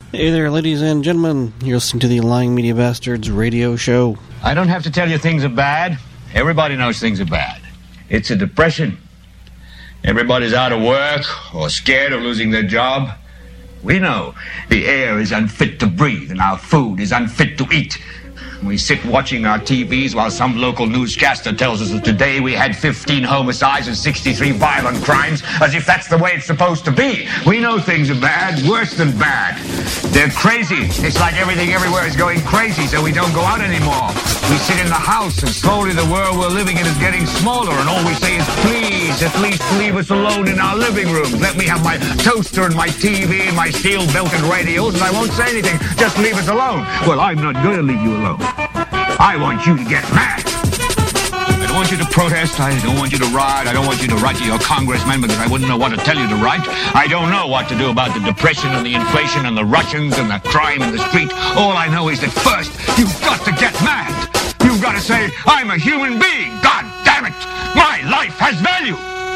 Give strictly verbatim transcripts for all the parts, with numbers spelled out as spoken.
Hey there, ladies and gentlemen. You're listening to the Lying Media Bastards radio show. I don't have to tell you things are bad. Everybody knows things are bad. It's a depression. Everybody's out of work or scared of losing their job. We know the air is unfit to breathe and our food is unfit to eat. We sit watching our T Vs while some local newscaster tells us that today we had fifteen homicides and sixty-three violent crimes, as if that's the way it's supposed to be. We know things are bad, worse than bad. They're crazy. It's like everything everywhere is going crazy, so we don't go out anymore. We sit in the house, and slowly the world we're living in is getting smaller, and all we say is, please, at least leave us alone in our living rooms. Let me have my toaster and my T V and my steel-belted radios, and I won't say anything. Just leave us alone. Well, I'm not going to leave you alone. I want you to get mad. I don't want you to protest. I don't want you to riot. I don't want you to write to your congressman because I wouldn't know what to tell you to write. I don't know what to do about the depression and the inflation and the Russians and the crime in the street. All I know is that first, you've got to get mad. You've got to say, I'm a human being. God damn it. My life has value.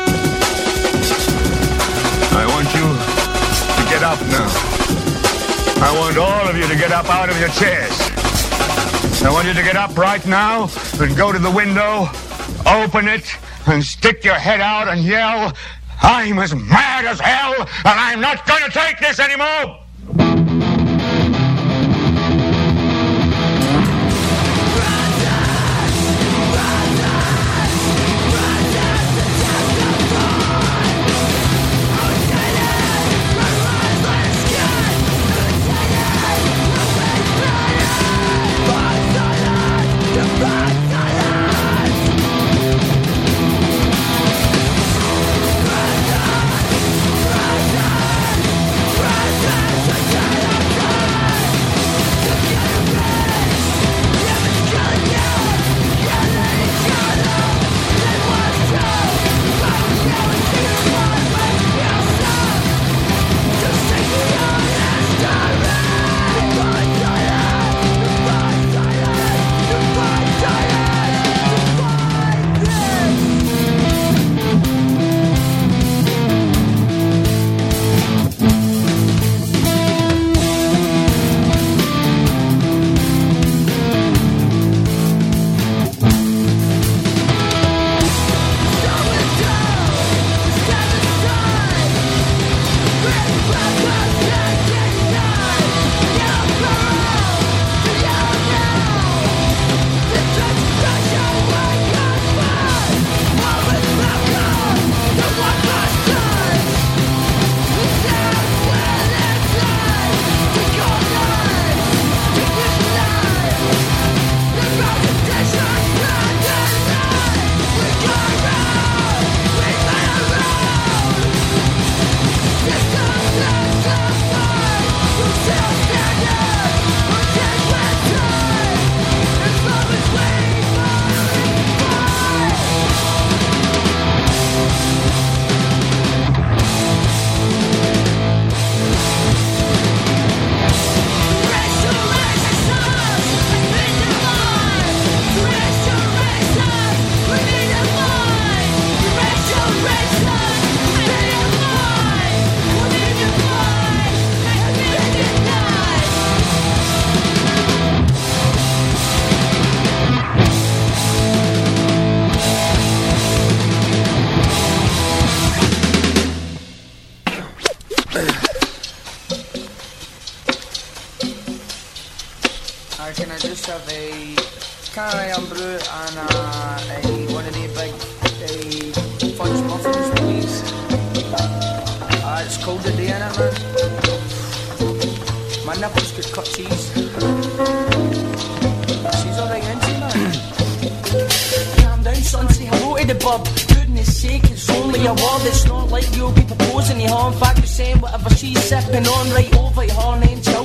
I want you to get up now. I want all of you to get up out of your chairs. I want you to get up right now and go to the window, open it, and stick your head out and yell, I'm as mad as hell, and I'm not going to take this anymore!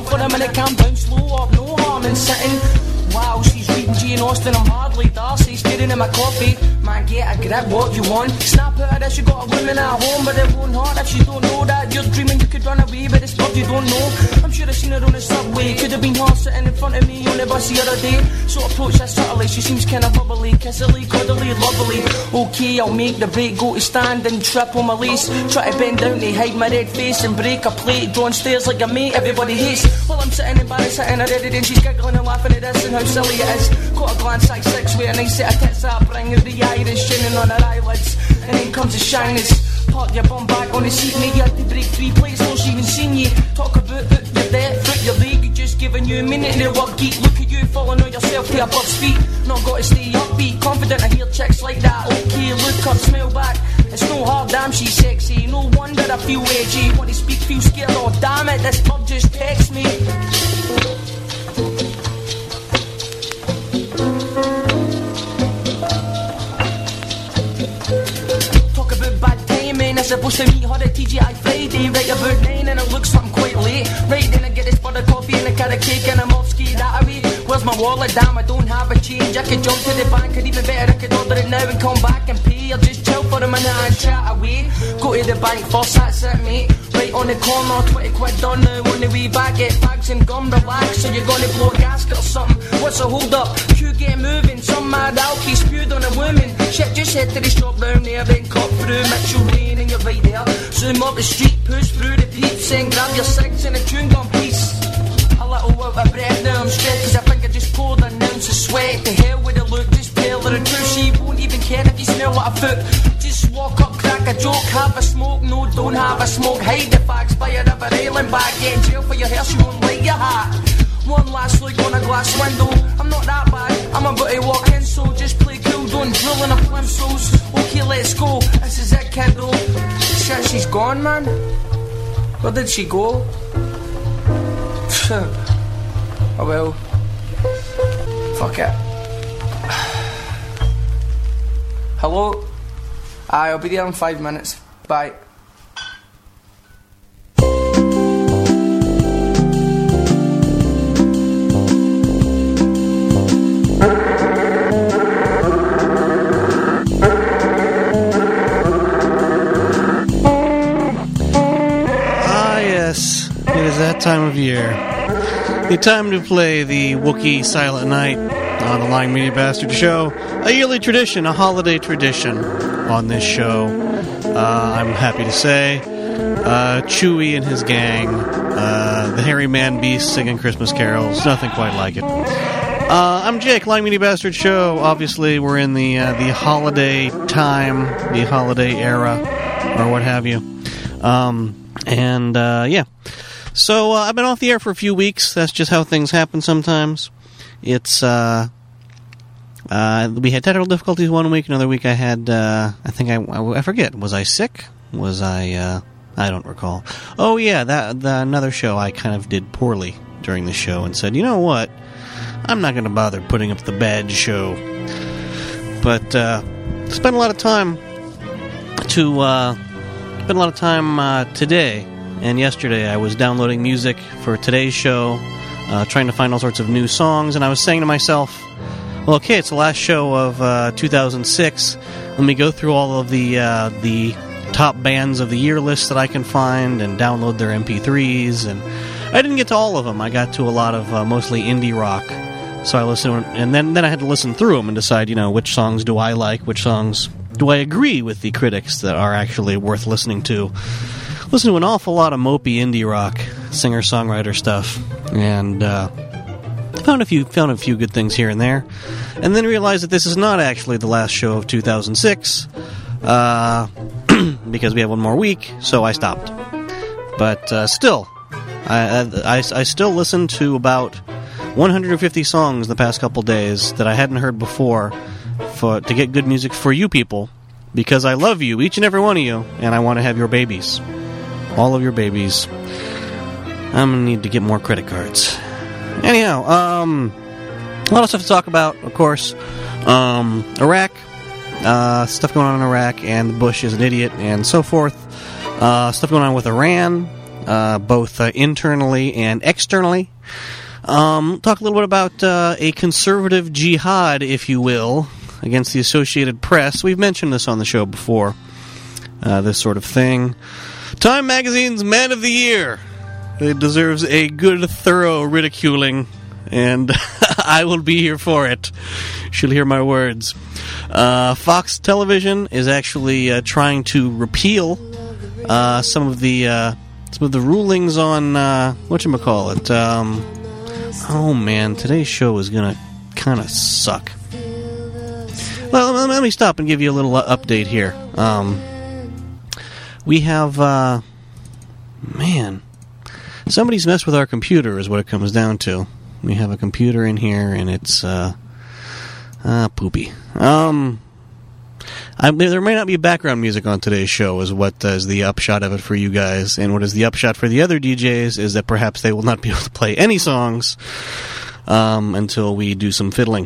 Wow, she's reading Jane Austen, I'm hardly Darcy. staring at my coffee. Man, get a grip, what you want? Snap out of this, you got a woman at home, but it won't hurt if you don't know that. You're dreaming you could run away, but it's love you don't know. I'm sure I seen her on the subway. Could have been her sitting in front of me on the bus the other day. So approach her subtly, she seems kinda bubbly, kissily, cuddly, lovely. Okay, I'll make the break, go to stand and trip on my lace. Try to bend down to hide my red face and break a plate. Drawn stairs like a mate, everybody hates. While I'm sitting embarrassed, sitting already, then she's giggling and laughing at this and how silly it is. Caught a glance size six with a nice set of tits that bring the Irish shining on her eyelids. And then comes the shyness. Park your bum back on the seat, mate, you had to break three plates, no she even seen you. Talk about foot your debt, foot your leg, just giving you a minute to work geek. Look at you falling on yourself to above feet. Not got to stay upbeat, confident I hear chicks like that. Okay, look up, smell back. It's no hard, damn she's sexy. No wonder I feel edgy. Want to speak, feel scared, oh damn it, this pub just text me. I'm supposed to meet her at T G I Friday, right about nine, and it looks something quite late. Right then I get this pot of coffee and a carrot of cake, and I'm off ski that away. Where's my wallet? Damn, I don't have a change. I could jump to the bank, or even better, I could order it now and come back and pay. Or just chill for a minute and chat away. Go to the bank first, that's it, mate. Right on the corner, twenty quid done now. On the way back, get bags and gum, relax. So you're gonna blow a gasket or something. What's the hold up? You get moving. Some mad alky spewed on a woman. Shit, just head to the shop down there, then cut through Mitchell Lane, and you're right there. Zoom up the street, push through the peeps, and grab your cigs and a chewing gum piece. A little out of breath now, I'm stressed, cause I think I just poured an ounce of sweat. The hell with the look, just tell her the truth. She won't even care if you smell like a foot. Just walk up, crack a joke, have a smoke. No, don't have a smoke, hide the facts by your river island back. Get in jail for your hair, she won't light your hat. One last look on a glass window. I'm not that bad, I'm about to walk in, so just play cool, don't drill in a plimsolls. Okay, let's go, this is it, kiddo. Shit, she's gone, man. Where did she go? Oh well. Fuck it. Hello? Aye, I'll be there in five minutes. Bye. It is that time of year. The time to play the Wookiee Silent Night on the Lying Media Bastard Show. A yearly tradition, a holiday tradition on this show. Uh, I'm happy to say. Uh, Chewie and his gang. Uh, the Hairy Man Beast singing Christmas carols. Nothing quite like it. Uh, I'm Jake, Lying Media Bastard Show. Obviously, we're in the, uh, the holiday time, the holiday era, or what have you. Um, and, uh, yeah. So, uh, I've been off the air for a few weeks. That's just how things happen sometimes. It's, uh, uh, we had technical difficulties one week, another week I had, uh, I think I, I forget, was I sick? Was I, uh, I don't recall. Oh, yeah, that, the, another show I kind of did poorly during the show and said, you know what? I'm not going to bother putting up the bad show. But, uh, spent a lot of time to, uh, spent a lot of time, uh, today. And yesterday I was downloading music for today's show, uh, trying to find all sorts of new songs, and I was saying to myself, well, okay, it's the last show of uh, two thousand six. Let me go through all of the uh, the top bands of the year lists that I can find and download their M P threes. And I didn't get to all of them. I got to a lot of uh, mostly indie rock. So I listened, and then, then I had to listen through them and decide, you know, which songs do I like, which songs do I agree with the critics that are actually worth listening to. Listen to an awful lot of mopey indie rock, singer-songwriter stuff, and uh, found a few found a few good things here and there, and then realized that this is not actually the last show of two thousand six, uh, because we have one more week, so I stopped. But uh, still, I, I, I still listened to about one hundred fifty songs the past couple days that I hadn't heard before for to get good music for you people, because I love you, each and every one of you, and I want to have your babies. All of your babies. I'm going to need to get more credit cards. Anyhow, um, a lot of stuff to talk about, of course. Um, Iraq, uh, stuff going on in Iraq, and Bush is an idiot, and so forth. Uh, stuff going on with Iran, uh, both uh, internally and externally. Um, talk a little bit about uh, a conservative jihad, if you will, against the Associated Press. We've mentioned this on the show before, uh, this sort of thing. Time Magazine's Man of the Year. It deserves a good, thorough ridiculing, and I will be here for it. She'll hear my words. Uh, Fox Television is actually uh, trying to repeal uh, some of the uh, some of the rulings on uh, whatchamacallit. Um, oh man, today's show is gonna kind of suck. Well, let me stop and give you a little update here. Um, we have, uh, man, somebody's messed with our computer is what it comes down to. We have a computer in here, and it's, uh, uh poopy. Um, I, there may not be background music on today's show, is what is the upshot of it for you guys. And what is the upshot for the other D Js is that perhaps they will not be able to play any songs um, until we do some fiddling.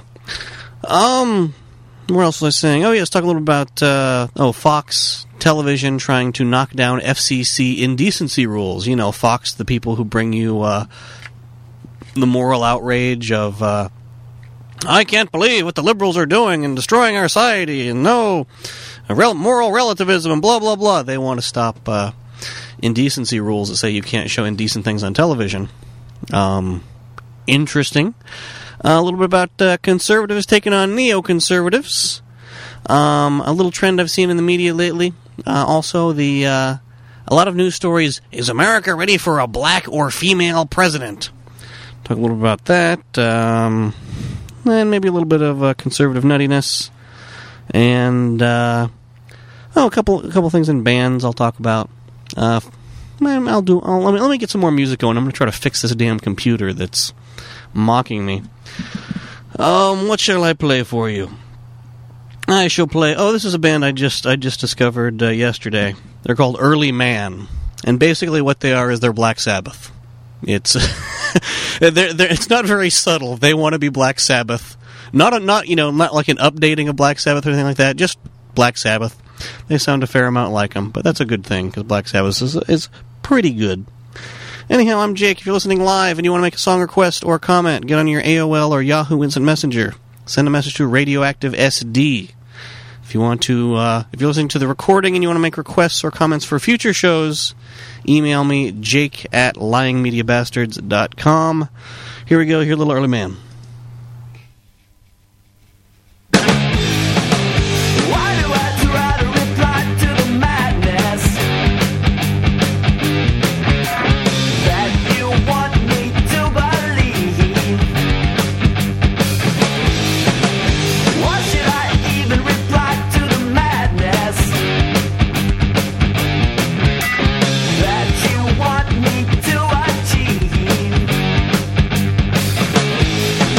Um, what else was I saying? Oh, yeah, let's talk a little about uh, oh Fox Television trying to knock down F C C indecency rules. You know, Fox, the people who bring you uh, the moral outrage of... Uh, I can't believe what the liberals are doing and destroying our society, and no rel- moral relativism and blah, blah, blah. They want to stop uh, indecency rules that say you can't show indecent things on television. Um, interesting. Uh, a little bit about uh, conservatives taking on neoconservatives. Um, a little trend I've seen in the media lately. Uh, also, the uh, a lot of news stories. Is America ready for a black or female president? Talk a little bit about that. Um... And maybe a little bit of uh, conservative nuttiness, and uh, oh, a couple, a couple things in bands I'll talk about. Uh, I'll do. I'll, let me let me get some more music going. I'm going to try to fix this damn computer that's mocking me. Um, what shall I play for you? I shall play. Oh, this is a band I just I just discovered uh, yesterday. They're called Early Man, and basically what they are is they're Black Sabbath. It's they're, they're, it's not very subtle. They want to be Black Sabbath, not a, not you know not like an updating of Black Sabbath or anything like that. Just Black Sabbath. They sound a fair amount like them, but that's a good thing because Black Sabbath is is pretty good. Anyhow, I'm Jake. If you're listening live and you want to make a song request or comment, get on your A O L or Yahoo Instant Messenger. Send a message to Radioactive S D. If you want to, uh, if you're listening to the recording and you want to make requests or comments for future shows, email me, jake at lying media bastards dot com. Here we go, here, Little Early Man. Want me to achieve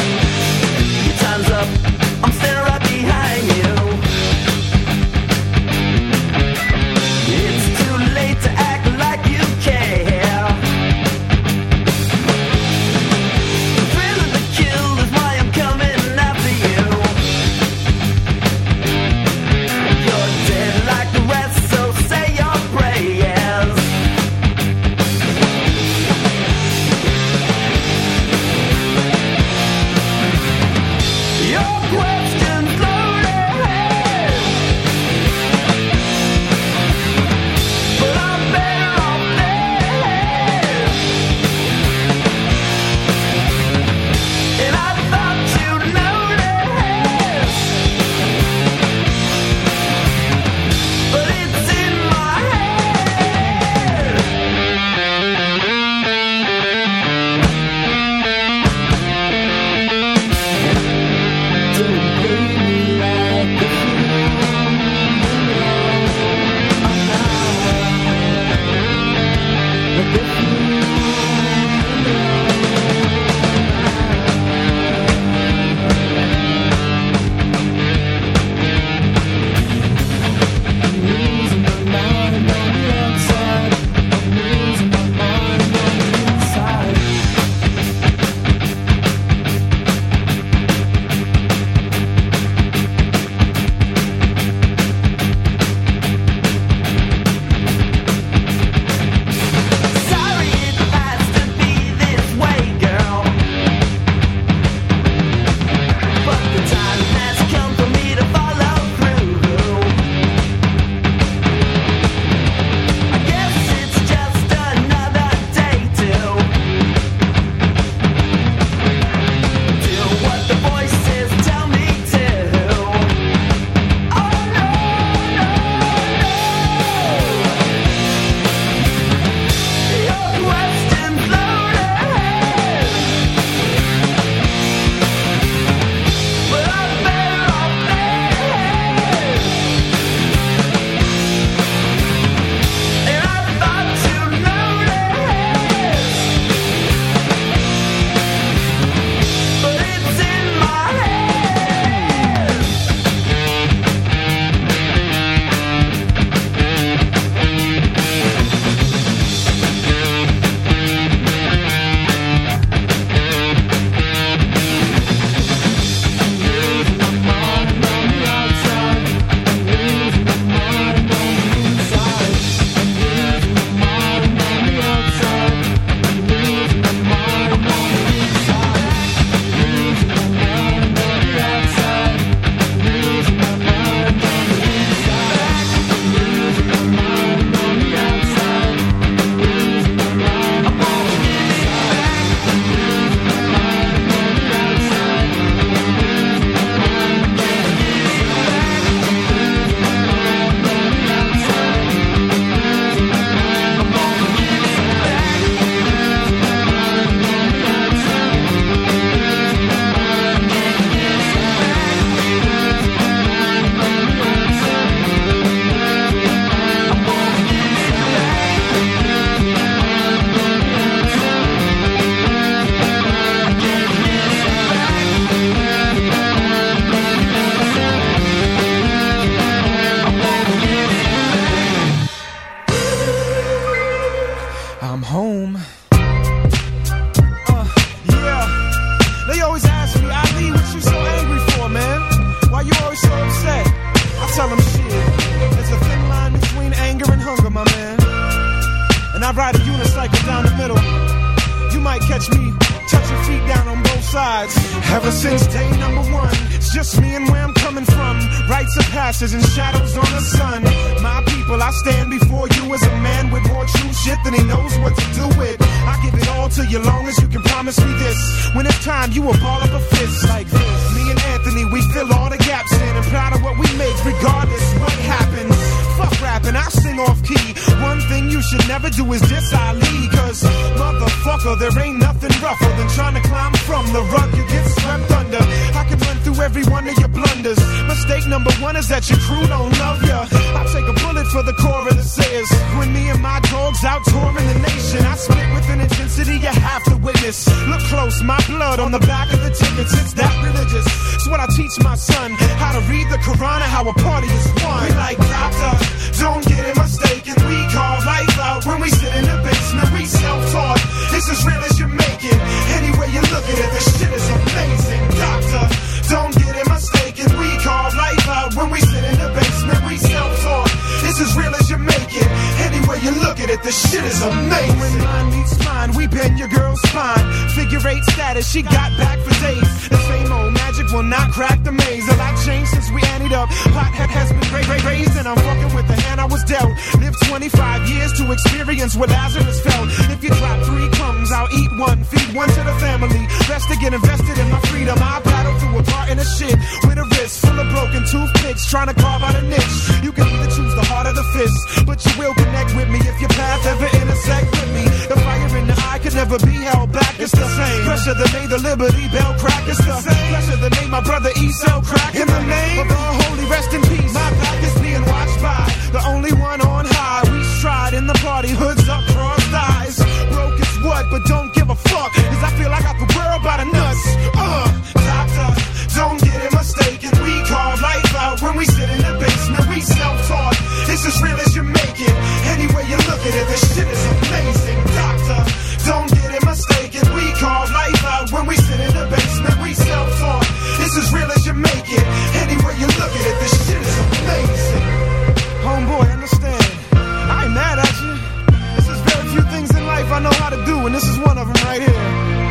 sides. Ever since day number one, it's just me and where I'm coming from. Rites of passage and shadows on the sun. My people, I stand before you as a man with more true shit than he knows what to do with. I give it all to you long as you can promise me this. When it's time, you will ball up a fist like this. Me and Anthony, we fill all the gaps in and proud of what we make regardless what happens. Fuck rapping, I sing off key. One thing you should never do is diss Ali, cause motherfucker, there ain't nothing rougher than trying to climb from the rug you get swept under. I can run through every one of your blunders. Mistake number one is that your crew don't love ya. I take a bullet for the choruses. When me and my dogs out touring the nation, I spit with an intensity you have to witness. Look close, my blood on the back of the tickets. It's that religious. It's what I teach my son, how to read the Quran and how a party is won. We like doctor, don't get it mistaken. We carve life out when we sit in the basement. We self-taught. It's as real as you make it. Any way you look at it, this shit is amazing. Doctor, don't get it mistaken. We carve life out when we sit in the basement. We self-taught. It's as real as you make it. Any way you look at it, this shit is amazing. When mine meets mine, we bend your girl's spine. Figure eight status, she got back for days. The same old magic will not crack the maze. A lot changed since we anteed up. Pothead has been ra- ra- raised, and I'm fucking with the hand I was dealt. Lived twenty-five years to experience what Lazarus felt. If you drop three crumbs, I'll eat one. Feed one to the family. Rest to get invested in my freedom. I battle through a part in a shit with a wrist full of broken toothpicks, trying to carve out a niche. You can either choose the heart or the fist, but you will connect with me if your path ever intersect with me. The fire in the eye could never be held back. It's the same pressure that made the Liberty Bell crack. It's the same pressure that made my brother E sell crack. In the name of our holy rest in peace, my back is being watched by the only one on high. We stride in the party, hoods up, crossed eyes. Broke is what, but don't give a fuck, cause I feel I got the world by the nuts. Uh, doctor, don't get it mistaken. We carve life out when we sit in the basement. We self-taught. It's as real as you make it. Any way you look at it, this shit is amazing. Doctor, don't get it mistaken. We carve life out when we sit in the basement. We self-taught. It's as real as you make it. Any way you look at it, this shit is amazing. Homeboy, understand, I ain't mad at you. This is very few things in life I know how to do, and this is one of them right here.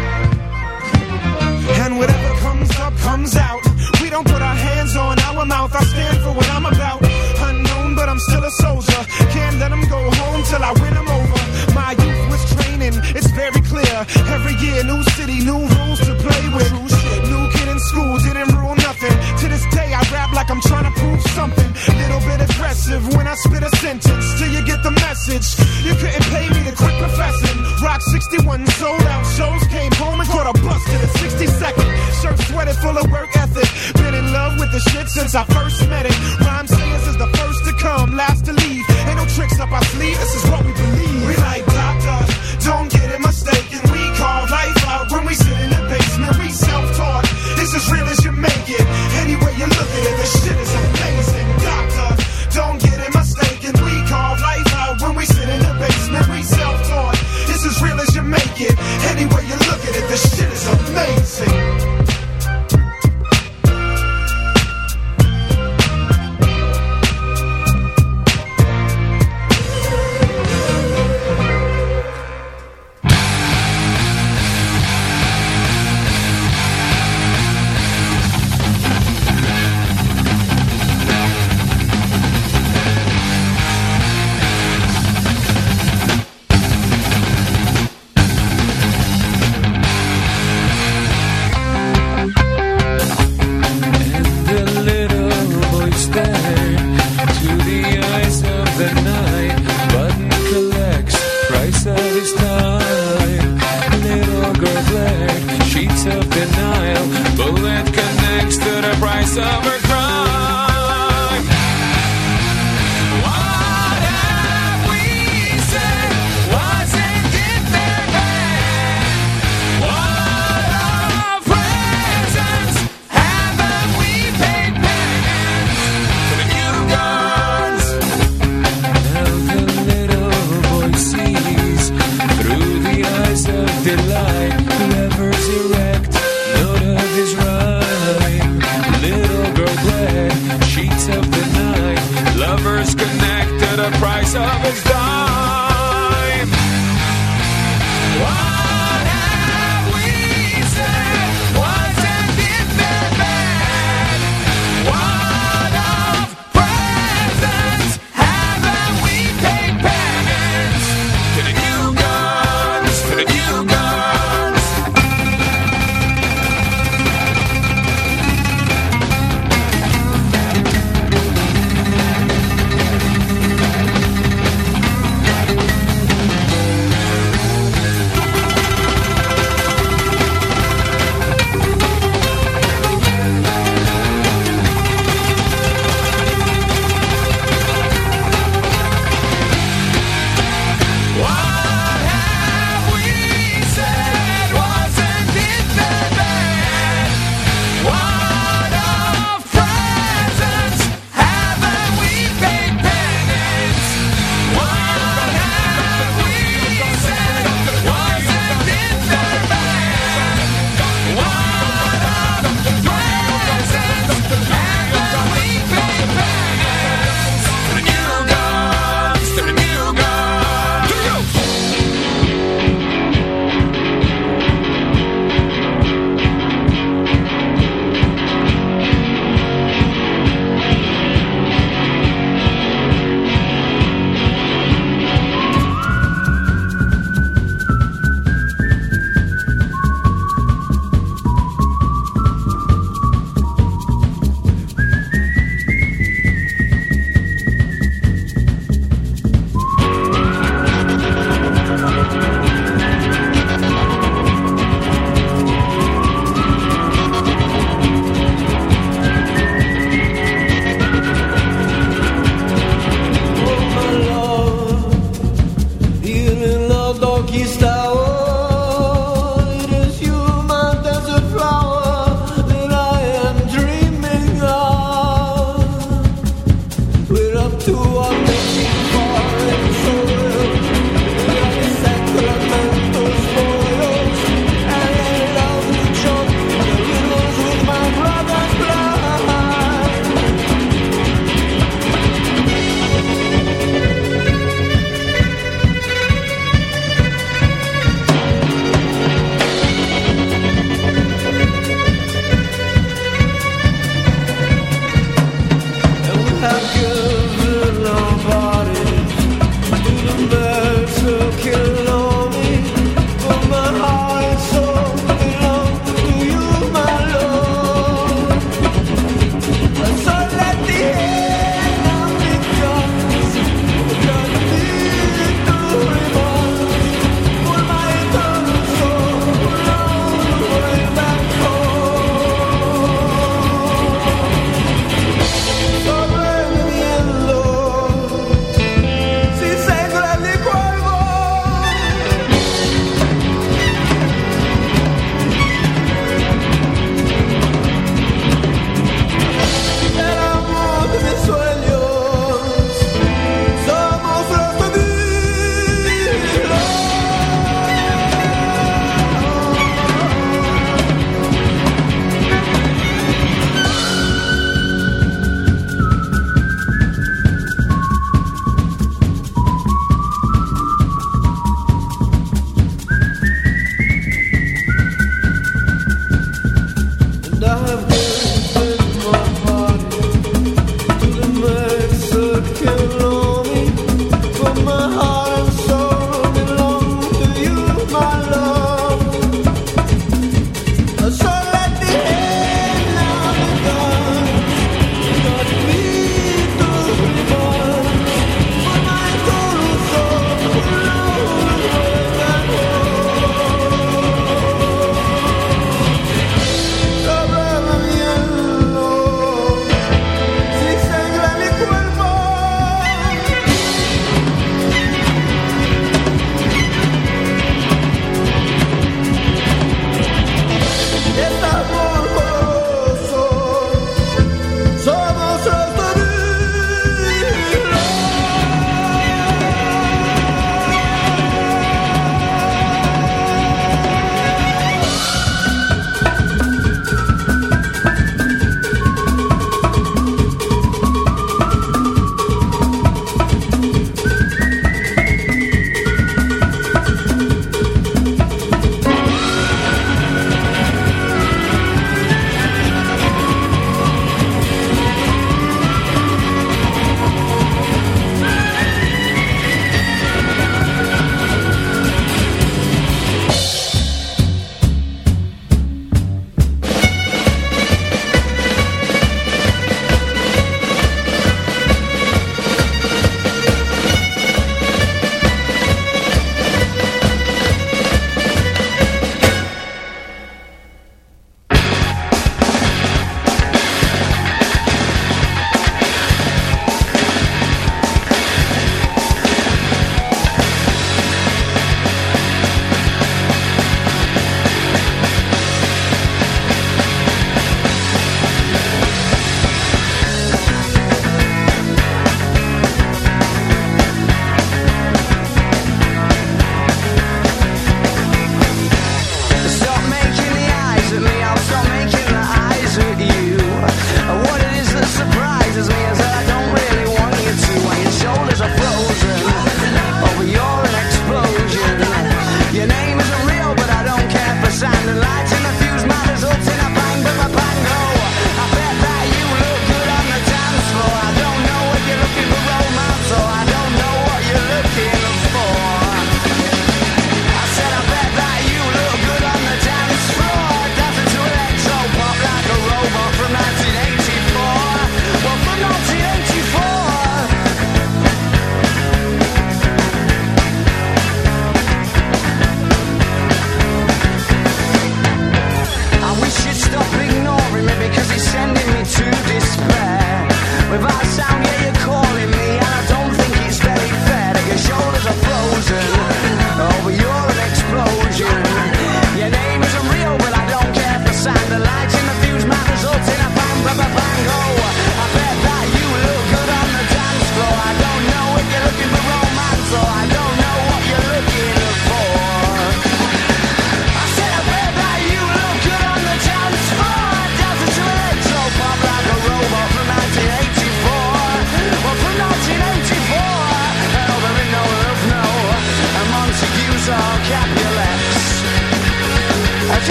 And whatever comes up, comes out. We don't put our hands on our mouth. I stand for what I'm about. Unknown, but I'm still a soldier. Can't let them go home till I win them over. My youth was training, it's very clear. Every year, new city, new rules to play with. New kid in school, didn't rule nothing. To this day, I rap like I'm trying to prove something. Little bit aggressive when I spit a sentence. Till you get the message. You couldn't pay me to quit professing. Rock sixty-one sold out shows. Came home and caught a bus in a sixty second. Shirt sweated full of work ethic. Been in love with the shit since I first met it. Rhyme sayers is the first to come, last to leave. Ain't no tricks up our sleeve, this is what we believe. We like doctor, don't get it mistaken. We carve life out when we sit in the basement. We self-taught, it's as real as you make it. Any way you look at it, this shit is amazing. Doctor, don't get it mistaken. We carve life out when we sit in the basement. We self-taught, it's as real as you make it. Any way you look at it, this shit is amazing. Levers erect, note of his rhyme. Little girl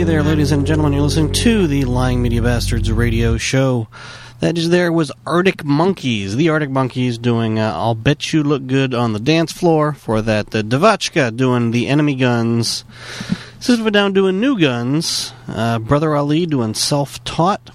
there, ladies and gentlemen. You're listening to the Lying Media Bastards radio show. That is there was Arctic Monkeys. The Arctic Monkeys doing uh, I'll Bet You Look Good on the Dance Floor. For that, the Devachka doing The Enemy Guns. System of a Down doing New Guns. Uh, Brother Ali doing Self-Taught.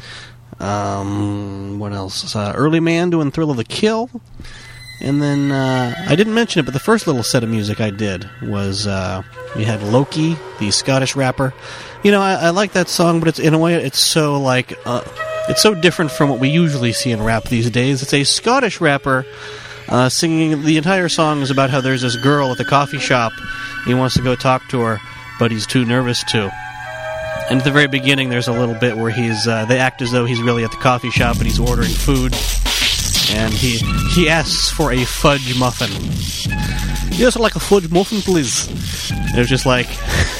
Um, what else? Uh, Early Man doing Thrill of the Kill. And then, uh, I didn't mention it, but the first little set of music I did was, uh, we had Loki, the Scottish rapper. You know, I, I like that song, but it's, in a way, it's so, like, uh, it's so different from what we usually see in rap these days. It's a Scottish rapper, uh, singing, the entire song is about how there's this girl at the coffee shop, and he wants to go talk to her, but he's too nervous to. And at the very beginning, there's a little bit where he's, uh, they act as though he's really at the coffee shop, and he's ordering food. And he he asks for a fudge muffin. Yes, I'd like a fudge muffin, please. It was just like,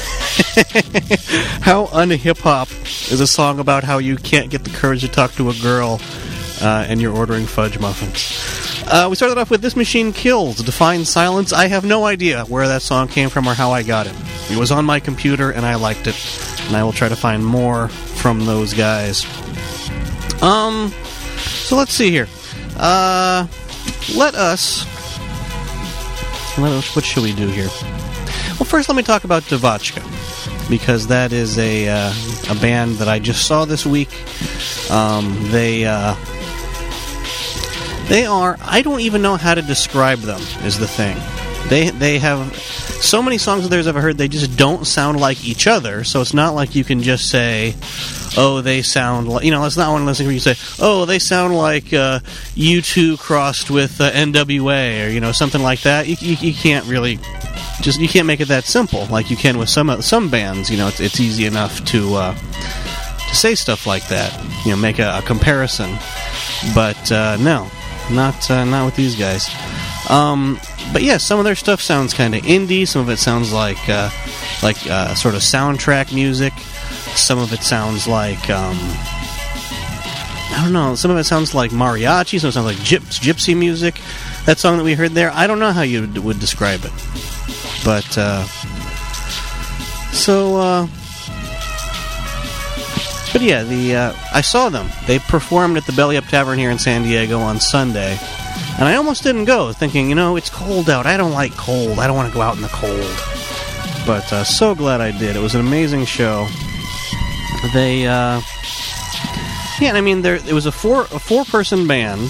how un-hip-hop is a song about how you can't get the courage to talk to a girl uh, and you're ordering fudge muffins. Uh, we started off with This Machine Kills, Define Silence. I have no idea where that song came from or how I got it. It was on my computer and I liked it. And I will try to find more from those guys. Um, so let's see here. Uh, let us, let us, what should we do here? Well, first let me talk about Devachka, because that is a, uh, a band that I just saw this week. Um, they, uh, they are, I don't even know how to describe them, is the thing. They, they have so many songs of theirs I've heard, they just don't sound like each other, so it's not like you can just say, oh, they sound like, you know, it's not one of those things where you say, oh, they sound like uh, U two crossed with uh, N W A, or, you know, something like that. You, you, you can't really, just, you can't make it that simple, like you can with some some bands. You know, it's, it's easy enough to uh, to say stuff like that, you know, make a, a comparison. But, uh, no, not, uh, not with these guys. Um, but yeah, some of their stuff sounds kind of indie, some of it sounds like, uh, like uh, sort of soundtrack music. Some of it sounds like, um, I don't know, some of it sounds like mariachi, some of it sounds like gyps, gypsy music. That song that we heard there, I don't know how you d- would describe it. But, uh, so, uh, but yeah, the, uh, I saw them. They performed at the Belly Up Tavern here in San Diego on Sunday. And I almost didn't go, thinking, you know, it's cold out. I don't like cold. I don't want to go out in the cold. But, uh, so glad I did. It was an amazing show. They, uh, yeah, I mean, there it was a four a four person band,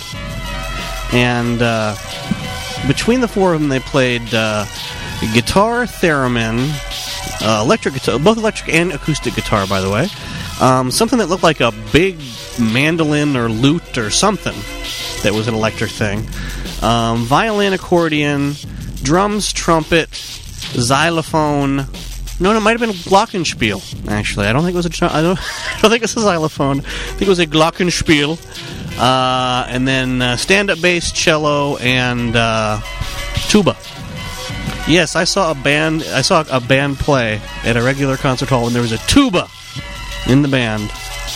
and uh, between the four of them, they played uh, guitar, theremin, uh, electric guitar, both electric and acoustic guitar, by the way. Um, something that looked like a big mandolin or lute or something that was an electric thing. Um, violin, accordion, drums, trumpet, xylophone. No, no, it might have been glockenspiel, actually. I don't think it was a, I don't, I don't think it's a xylophone. I think it was a glockenspiel. Uh, and then uh, stand-up bass, cello, and uh, tuba. Yes, I saw a band, I saw a band play at a regular concert hall, and there was a tuba in the band.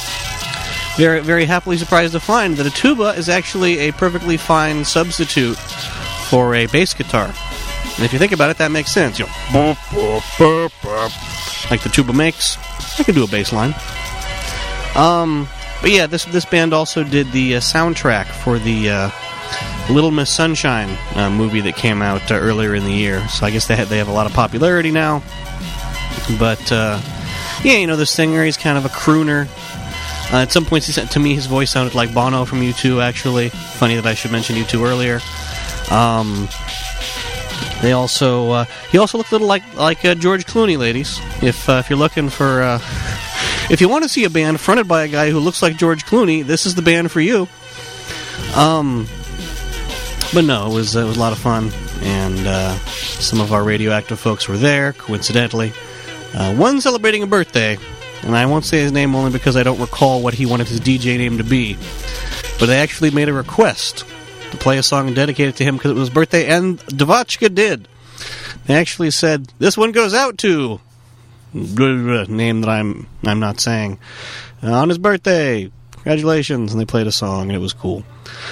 Very, very happily surprised to find that a tuba is actually a perfectly fine substitute for a bass guitar. And if you think about it, that makes sense. You know, like the tuba makes. I can do a bass line. Um, but yeah, this this band also did the uh, soundtrack for the uh, Little Miss Sunshine uh, movie that came out uh, earlier in the year. So I guess they have, they have a lot of popularity now. But uh, yeah, you know, the singer, he's kind of a crooner. Uh, at some points, he said, to me, his voice sounded like Bono from U two. Actually, funny that I should mention U two earlier. Um. They also, uh, he also looked a little like like uh, George Clooney, ladies. If uh, if you're looking for, uh, if you want to see a band fronted by a guy who looks like George Clooney, this is the band for you. Um, but no, it was it was a lot of fun, and uh, some of our radioactive folks were there. Coincidentally, uh, one celebrating a birthday, and I won't say his name only because I don't recall what he wanted his D J name to be. But they actually made a request to play a song dedicated to him because it was his birthday, and Devachka did. They actually said, this one goes out to name that I'm I'm not saying uh, on his birthday. Congratulations, and they played a song, and it was cool.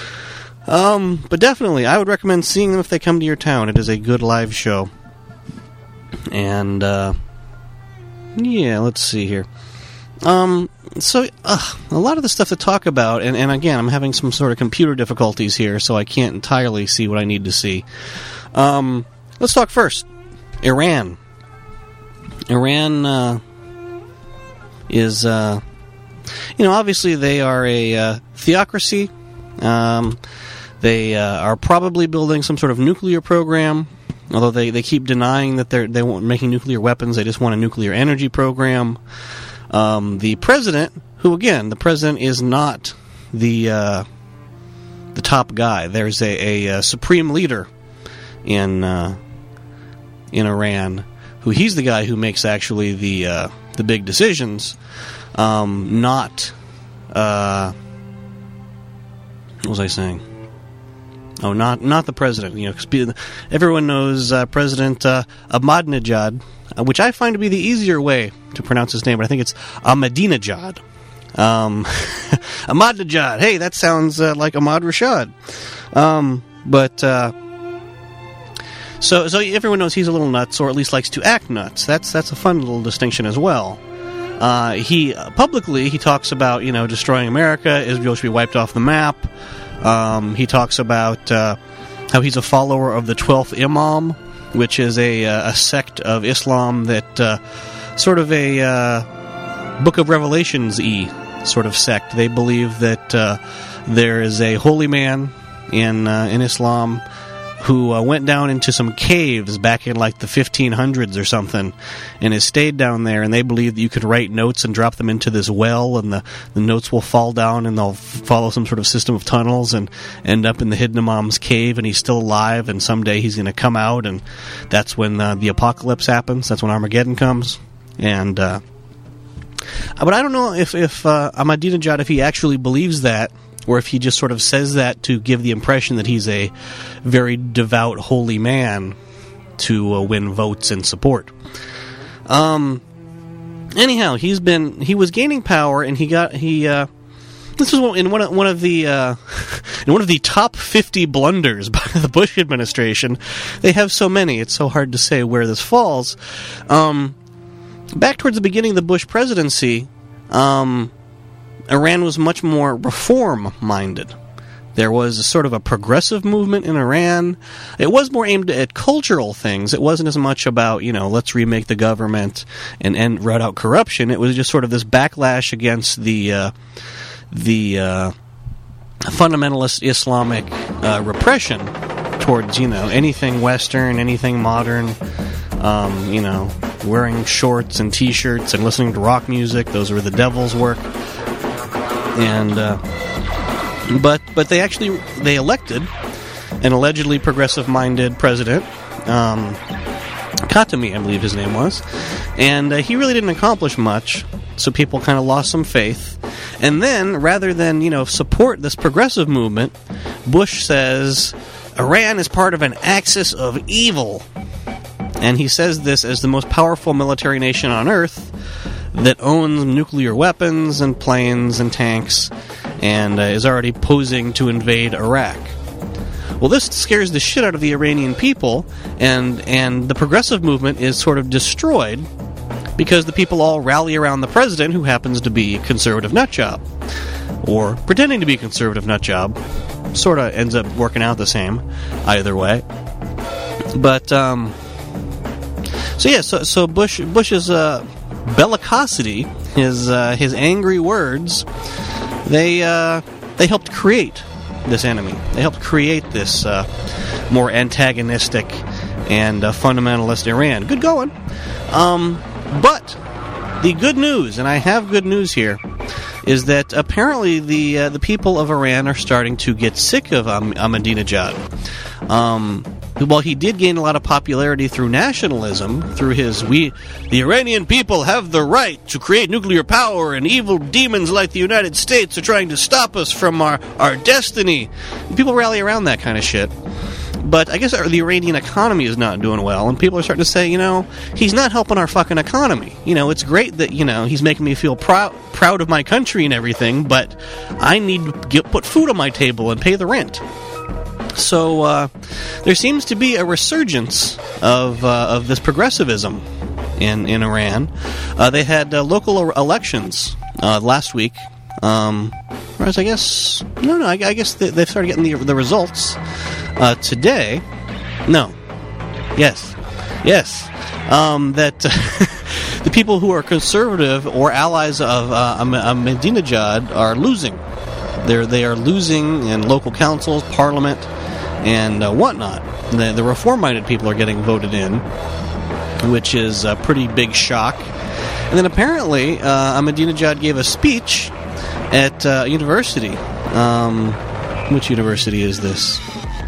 Um, but definitely, I would recommend seeing them if they come to your town. It is a good live show, and uh, yeah, let's see here. Um, so, uh, a lot of the stuff to talk about, and, and again, I'm having some sort of computer difficulties here, so I can't entirely see what I need to see. Um, let's talk first. Iran. Iran, uh, is, uh, you know, obviously they are a, uh, theocracy. Um, they, uh, are probably building some sort of nuclear program. Although they, they keep denying that they're they won't making nuclear weapons, they just want a nuclear energy program. Um, the president, who again, the president is not the uh, the top guy. There's a, a, a supreme leader in uh, in Iran, who he's the guy who makes actually the uh, the big decisions. Um, not uh, what was I saying? Oh, not not the president. You know, everyone knows uh, President uh, Ahmadinejad, uh, which I find to be the easier way to pronounce his name. But I think it's Ahmadinejad. Um, Ahmadinejad. Hey, that sounds uh, like Ahmad Rashad. Um, but uh, so so everyone knows he's a little nuts, or at least likes to act nuts. That's that's a fun little distinction as well. Uh, he uh, publicly he talks about you know destroying America. Israel should be wiped off the map. Um, he talks about uh, how he's a follower of the twelfth Imam, which is a, a sect of Islam that uh, sort of a uh, Book of Revelations-y sort of sect. They believe that uh, there is a holy man in uh, in Islam who uh, went down into some caves back in like the fifteen hundreds or something and has stayed down there, and they believe that you could write notes and drop them into this well, and the, the notes will fall down and they'll f- follow some sort of system of tunnels and end up in the hidden Imam's cave, and he's still alive, and someday he's going to come out, and that's when uh, the apocalypse happens. That's when Armageddon comes. And uh, but I don't know if, if uh, Ahmadinejad, if he actually believes that, or if he just sort of says that to give the impression that he's a very devout, holy man to uh, win votes and support. Um. Anyhow, he's been he was gaining power, and he got he. Uh, this was in one of one of the uh, in one of the top fifty blunders by the Bush administration. They have so many; it's so hard to say where this falls. Um, back towards the beginning of the Bush presidency. Um, Iran was much more reform-minded. There was a sort of a progressive movement in Iran. It was more aimed at cultural things. It wasn't as much about, you know, let's remake the government and, and root out corruption. It was just sort of this backlash against the uh, the uh, fundamentalist Islamic uh, repression towards, you know, anything Western, anything modern, um, you know, wearing shorts and T-shirts and listening to rock music. Those were the devil's work. And uh, but but they actually they elected an allegedly progressive-minded president, um, Khatami, I believe his name was, and uh, he really didn't accomplish much. So people kind of lost some faith. And then, rather than you know support this progressive movement, Bush says Iran is part of an axis of evil, and he says this as the most powerful military nation on earth that owns nuclear weapons and planes and tanks, and uh, is already posing to invade Iraq. Well, this scares the shit out of the Iranian people, and and the progressive movement is sort of destroyed because the people all rally around the president, who happens to be a conservative nutjob, or pretending to be a conservative nutjob. Sort of ends up working out the same either way. But um, so yeah, so so Bush Bush's uh, bellicosity, his uh, his angry words, they uh, they helped create this enemy. They helped create this uh, more antagonistic and uh, fundamentalist Iran. Good going. Um, but the good news, and I have good news here, is that apparently the uh, the people of Iran are starting to get sick of um, Ahmadinejad. Um, while he did gain a lot of popularity through nationalism, through his we the Iranian people have the right to create nuclear power, and evil demons like the United States are trying to stop us from our, our destiny. People rally around that kind of shit. But I guess the Iranian economy is not doing well, and people are starting to say, you know, he's not helping our fucking economy. You know, it's great that, you know, he's making me feel proud proud of my country and everything, but I need to get, put food on my table and pay the rent. So uh, there seems to be a resurgence of uh, of this progressivism in, in Iran. Uh, they had uh, local elections uh, last week. Um, whereas I guess... No, no, I, I guess they, they've started getting the, the results uh, today. No. Yes. Yes. Um, that the people who are conservative or allies of uh, Ahmadinejad are losing. They're, they are losing in local councils, parliament, and uh, whatnot. The, the reform-minded people are getting voted in, which is a pretty big shock. And then apparently, uh, Ahmadinejad gave a speech at uh, university. Um, which university is this?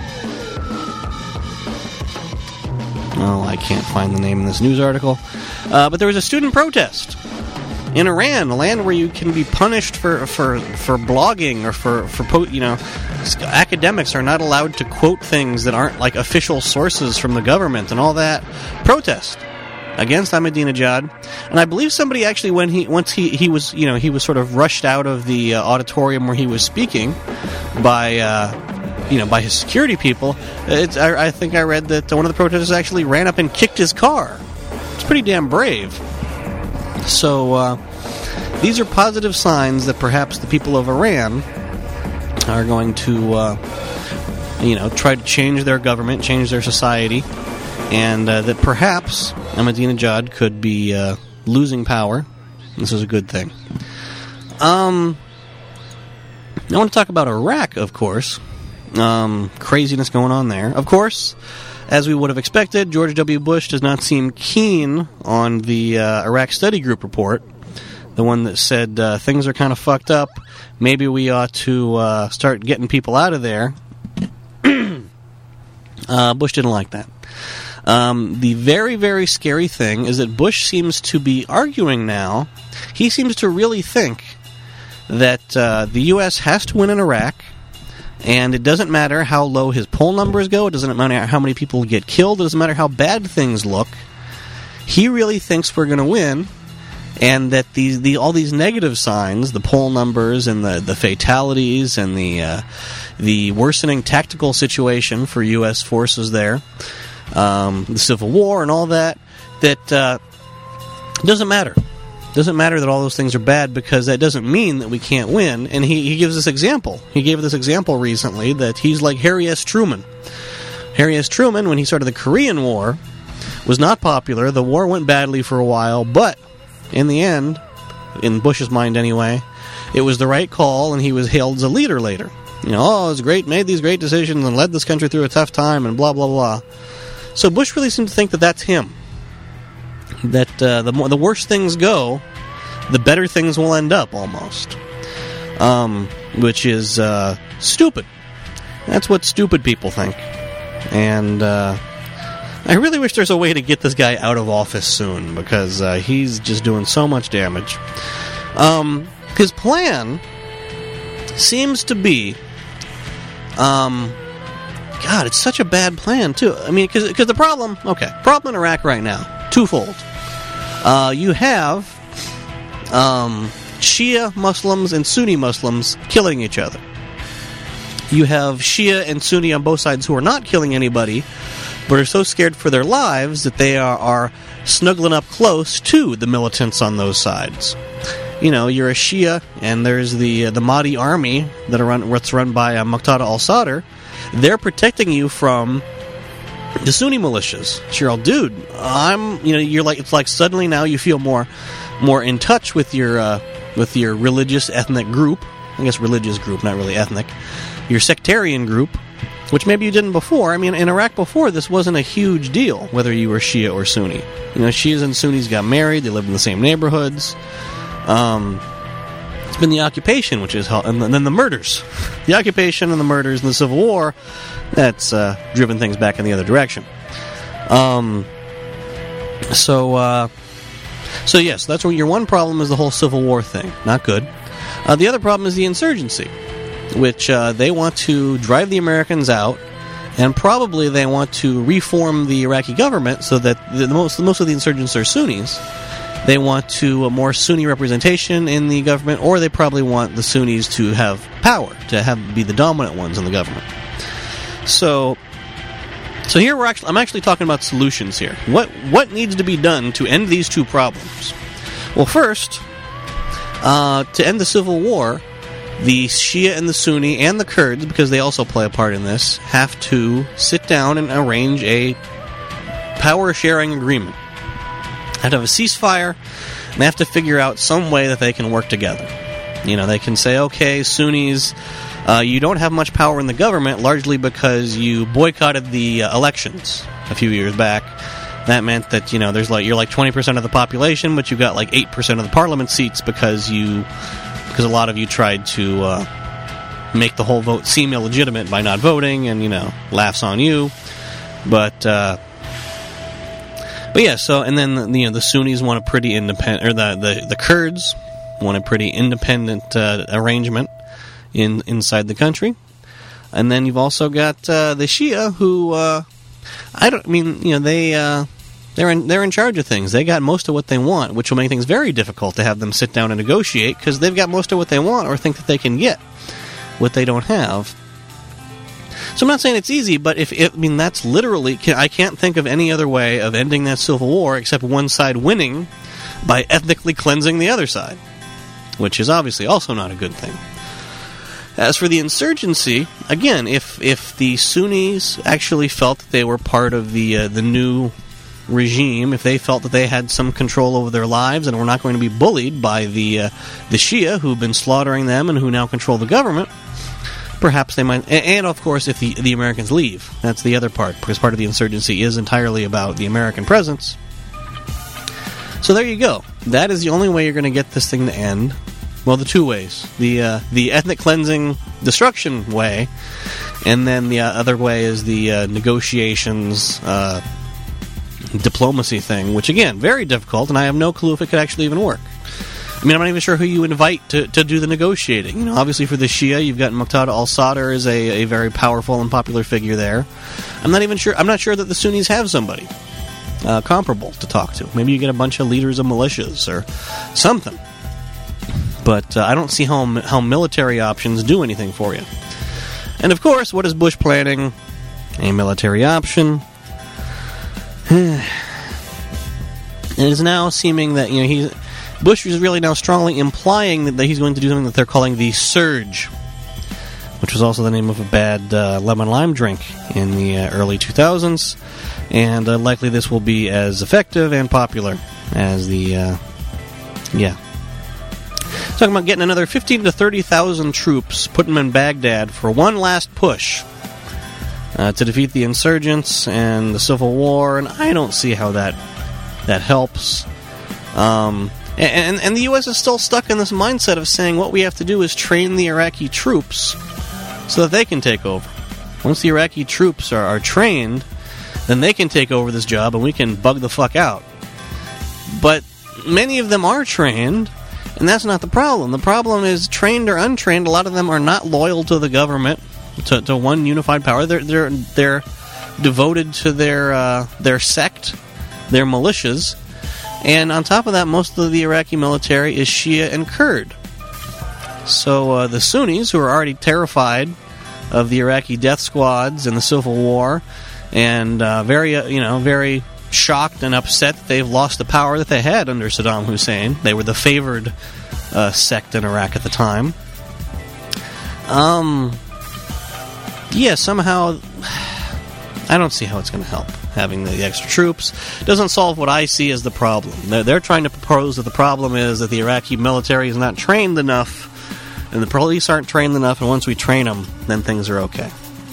Oh, I can't find the name in this news article. Uh, but there was a student protest in Iran, a land where you can be punished for for, for blogging or for, for po- you know, academics are not allowed to quote things that aren't like official sources from the government and all that. Protest against Ahmadinejad. And I believe somebody actually, when he once he, he was, you know, he was sort of rushed out of the uh, auditorium where he was speaking by, uh, you know, by his security people. It's, I, I think I read that one of the protesters actually ran up and kicked his car. It's pretty damn brave. So uh, these are positive signs that perhaps the people of Iran are going to, uh, you know, try to change their government, change their society, and uh, that perhaps Ahmadinejad could be uh, losing power. This is a good thing. Um, I want to talk about Iraq, of course. Um, craziness going on there. Of course, as we would have expected, George W. Bush does not seem keen on the uh, Iraq Study Group report, the one that said uh, things are kind of fucked up. Maybe we ought to uh, start getting people out of there. uh, Bush didn't like that. Um, the very, very scary thing is that Bush seems to be arguing now. He seems to really think that uh, the U S has to win in Iraq, and it doesn't matter how low his poll numbers go. It doesn't matter how many people get killed. It doesn't matter how bad things look. He really thinks we're going to win, and that these the all these negative signs, the poll numbers and the, the fatalities and the uh, the worsening tactical situation for U S forces there, um, the Civil War and all that, that uh, doesn't matter. Doesn't matter that all those things are bad, because that doesn't mean that we can't win. And he, he gives this example. He gave this example recently that he's like Harry S. Truman. Harry S. Truman, when he started the Korean War, was not popular. The war went badly for a while, but in the end, in Bush's mind anyway, it was the right call, and he was hailed as a leader later. You know, oh, it was great, made these great decisions, and led this country through a tough time, and blah, blah, blah. So Bush really seemed to think that that's him. That uh, the more, the worse things go, the better things will end up, almost. Um, which is uh, stupid. That's what stupid people think. And uh, I really wish there's a way to get this guy out of office soon, because uh, he's just doing so much damage. Um, his plan seems to be... Um, God, it's such a bad plan, too. I mean, because the problem... Okay, problem in Iraq right now, twofold. Uh, you have um, Shia Muslims and Sunni Muslims killing each other. You have Shia and Sunni on both sides who are not killing anybody, but are so scared for their lives that they are, are snuggling up close to the militants on those sides. You know, you're a Shia, and there's the uh, the Mahdi army that are run, what's run by uh, Muqtada al-Sadr. They're protecting you from the Sunni militias. Cheryl, dude, I'm, you know, you're like, it's like suddenly now you feel more, more in touch with your, uh, with your religious ethnic group. I guess religious group, not really ethnic. Your sectarian group, which maybe you didn't before. I mean, in Iraq before, this wasn't a huge deal, whether you were Shia or Sunni. You know, Shias and Sunnis got married, they lived in the same neighborhoods. Um, it's been the occupation, which is, and then the murders. The occupation and the murders and the Civil War, that's uh, driven things back in the other direction. Um, so, uh, so yes, that's what your one problem is, the whole Civil War thing. Not good. Uh, the other problem is the insurgency, which uh, they want to drive the Americans out, and probably they want to reform the Iraqi government so that the most, most of the insurgents are Sunnis. They want to a more Sunni representation in the government, or they probably want the Sunnis to have power, to have be the dominant ones in the government. So, So here we're actually, I'm actually talking about solutions here. What what needs to be done to end these two problems? Well, first, uh, to end the civil war, the Shia and the Sunni and the Kurds, because they also play a part in this, have to sit down and arrange a power-sharing agreement. They have to have a ceasefire, and they have to figure out some way that they can work together. You know, they can say, okay, Sunnis, uh, you don't have much power in the government, largely because you boycotted the uh, elections a few years back. That meant that, you know, there's like you're like twenty percent of the population, but you got like eight percent of the parliament seats because you because a lot of you tried to uh, make the whole vote seem illegitimate by not voting, and, you know, laughs on you. But uh, but yeah, so and then you know the Sunnis want a pretty independent, or the the, the Kurds want a pretty independent uh, arrangement in inside the country, and then you've also got uh, the Shia who uh, I don't I mean you know they uh, they're in they're in charge of things. They got most of what they want, which will make things very difficult to have them sit down and negotiate because they've got most of what they want or think that they can get what they don't have. So I'm not saying it's easy, but if, if I mean that's literally I can't think of any other way of ending that civil war except one side winning by ethnically cleansing the other side, which is obviously also not a good thing. As for the insurgency, again, if if the Sunnis actually felt that they were part of the uh, the new regime, if they felt that they had some control over their lives and were not going to be bullied by the uh, the Shia who've been slaughtering them and who now control the government, perhaps they might. And of course, if the the Americans leave, that's the other part, because part of the insurgency is entirely about the American presence. So there you go. That is the only way you're going to get this thing to end. Well, the two ways. The uh, the ethnic cleansing destruction way, and then the uh, other way is the uh, negotiations, uh, diplomacy thing, which, again, very difficult, and I have no clue if it could actually even work. I mean, I'm not even sure who you invite to, to do the negotiating. You know, obviously for the Shia, you've got Muqtada al-Sadr as a, a very powerful and popular figure there. I'm not even sure. I'm not sure that the Sunnis have somebody uh, comparable to talk to. Maybe you get a bunch of leaders of militias or something. But uh, I don't see how how military options do anything for you. And of course, what is Bush planning? A military option. It is now seeming that you know he's Bush is really now strongly implying that, that he's going to do something that they're calling the Surge, which was also the name of a bad uh, lemon lime drink in the uh, early two thousands, and uh, likely this will be as effective and popular as the uh, yeah. Talking about getting another fifteen to thirty thousand troops, putting them in Baghdad for one last push uh, to defeat the insurgents and the civil war, and I don't see how that that helps. Um, and, and the U S is still stuck in this mindset of saying what we have to do is train the Iraqi troops so that they can take over. Once the Iraqi troops are, are trained, then they can take over this job and we can bug the fuck out. But many of them are trained. And that's not the problem. The problem is, trained or untrained, a lot of them are not loyal to the government, to, to one unified power. They're they're they're devoted to their uh, their sect, their militias, and on top of that, most of the Iraqi military is Shia and Kurd. So uh, the Sunnis, who are already terrified of the Iraqi death squads and the civil war, and uh, very uh, you know very. shocked and upset that they've lost the power that they had under Saddam Hussein. They were the favored uh, sect in Iraq at the time. Um, yeah, somehow I don't see how it's going to help having the extra troops. Doesn't solve what I see as the problem. They're, they're trying to propose that the problem is that the Iraqi military is not trained enough, and the police aren't trained enough, and once we train them, then things are okay.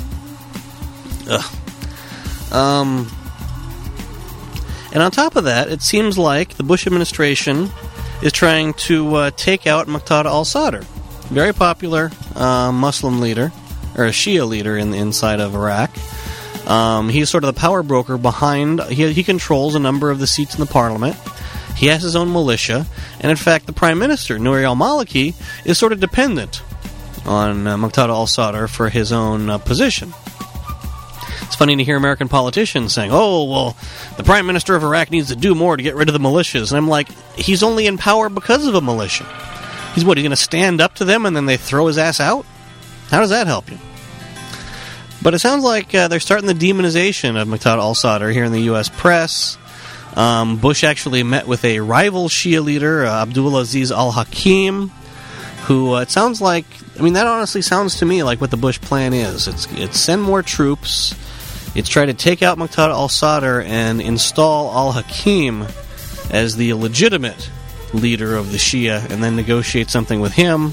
Ugh. Um... And on top of that, it seems like the Bush administration is trying to uh, take out Muqtada al-Sadr, very popular uh, Muslim leader, or a Shia leader in the inside of Iraq. Um, he's sort of the power broker behind. He, he controls a number of the seats in the parliament. He has his own militia, and in fact, the prime minister, Nouri al-Maliki, is sort of dependent on uh, Muqtada al-Sadr for his own uh, position. It's funny to hear American politicians saying, oh, well, the Prime Minister of Iraq needs to do more to get rid of the militias. And I'm like, he's only in power because of a militia. He's what, he's going to stand up to them and then they throw his ass out? How does that help you? But it sounds like uh, they're starting the demonization of Muqtada al-Sadr here in the U S press. Um, Bush actually met with a rival Shia leader, uh, Abdulaziz al-Hakim, who uh, it sounds like, I mean, that honestly sounds to me like what the Bush plan is. It's, it's send more troops, it's try to take out Muqtada al-Sadr and install al-Hakim as the legitimate leader of the Shia, and then negotiate something with him.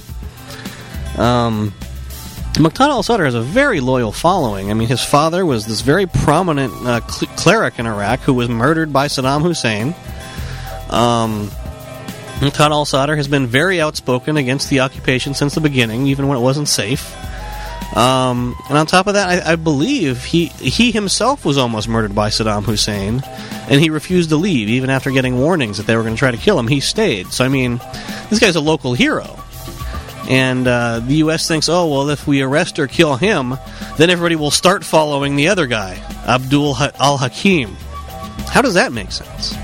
Um... Muqtada al-Sadr has a very loyal following. I mean, his father was this very prominent uh, cl- cleric in Iraq who was murdered by Saddam Hussein. Um, Muqtada al-Sadr has been very outspoken against the occupation since the beginning, even when it wasn't safe. Um, and on top of that, I, I believe he he himself was almost murdered by Saddam Hussein, and he refused to leave, even after getting warnings that they were going to try to kill him. He stayed. So, I mean, this guy's a local hero. And uh, the U S thinks, oh, well, if we arrest or kill him, then everybody will start following the other guy, Abdul ha- al-Hakim. How does that make sense?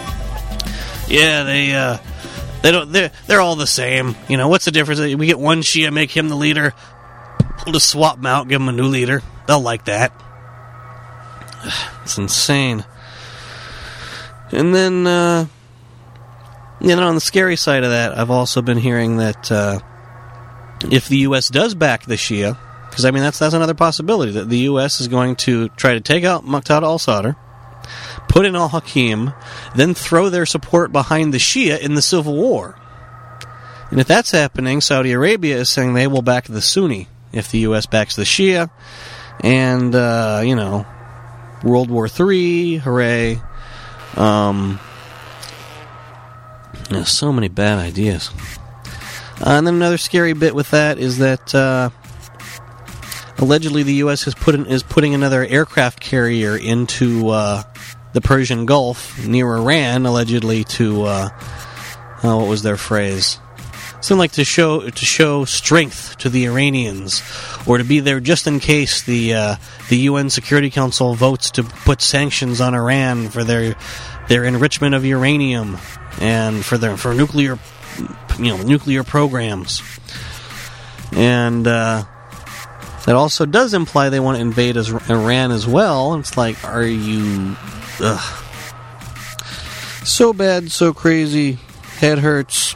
Yeah, they uh, they don't. They're they're all the same. You know, what's the difference? We get one Shia, make him the leader. We'll just swap him out, give him a new leader. They'll like that. It's insane. And then, uh, you know, on the scary side of that, I've also been hearing that. Uh, If the U S does back the Shia, because, I mean, that's that's another possibility, that the U S is going to try to take out Muqtada al-Sadr, put in al-Hakim, then throw their support behind the Shia in the Civil War. And if that's happening, Saudi Arabia is saying they will back the Sunni if the U S backs the Shia. And, uh, you know, World War Three, hooray. Um, there's so many bad ideas. Uh, and then another scary bit with that is that uh, allegedly the U S has put in, is putting another aircraft carrier into uh, the Persian Gulf near Iran, allegedly to uh, uh, what was their phrase? Something like to show to show strength to the Iranians, or to be there just in case the uh, the U N Security Council votes to put sanctions on Iran for their their enrichment of uranium and for their for nuclear. You know, nuclear programs. And uh, that also does imply they want to invade as- Iran as well. It's like, are you... Ugh. So bad, so crazy, head hurts.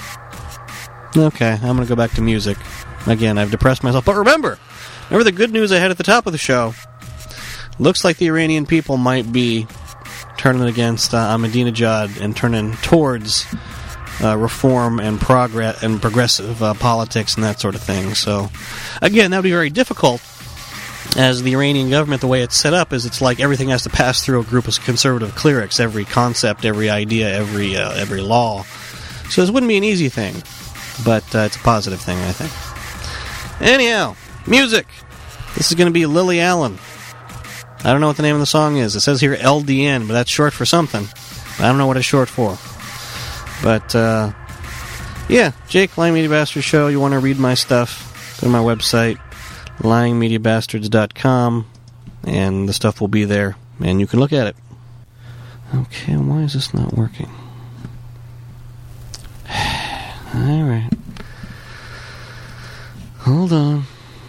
Okay, I'm going to go back to music. Again, I've depressed myself. But remember, remember the good news I had at the top of the show. Looks like the Iranian people might be turning against uh, Ahmadinejad and turning towards... Uh, reform and progress and progressive uh, politics and that sort of thing. So, again, that would be very difficult, as the Iranian government, the way it's set up, is it's like everything has to pass through a group of conservative clerics, every concept, every idea, every uh, every law. So this wouldn't be an easy thing, but uh, it's a positive thing, I think. Anyhow, music. This is going to be Lily Allen. I don't know what the name of the song is. It says here L D N, but that's short for something. I don't know what it's short for. But, uh, yeah, Jake, Lying Media Bastard Show. You want to read my stuff, go to my website, lying media bastards dot com, and the stuff will be there, and you can look at it. Okay, why is this not working? Alright. Hold on.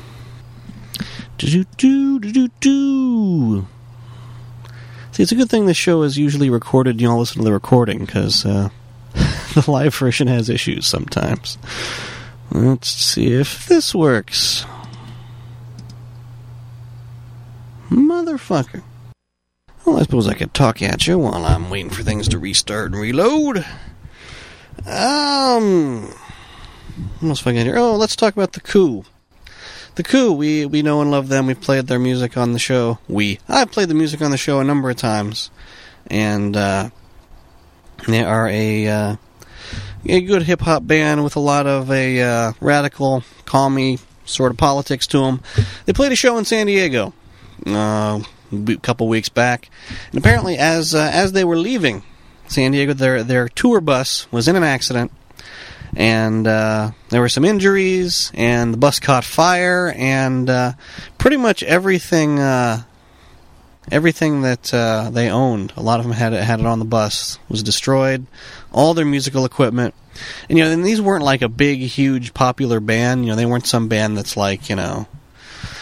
Do-do-do, do-do-do. See, it's a good thing this show is usually recorded. You all listen to the recording, because, uh... the live version has issues sometimes. Let's see if this works. Motherfucker. Well, I suppose I could talk at you while I'm waiting for things to restart and reload. Um, what else have I got here? Oh, let's talk about the coup. The Coup, we, we know and love them. We've played their music on the show. We. I've played the music on the show a number of times. And, uh, they are a, uh, a good hip-hop band with a lot of a uh, radical, calmy sort of politics to them. They played a show in San Diego uh, a couple weeks back, and apparently as uh, as they were leaving San Diego, their their tour bus was in an accident, and uh, there were some injuries, and the bus caught fire, and uh, pretty much everything uh, everything that uh, they owned, a lot of them had it, had it on the bus, was destroyed. All their musical equipment. And, you know, and these weren't like a big, huge, popular band. You know, they weren't some band that's like, you know,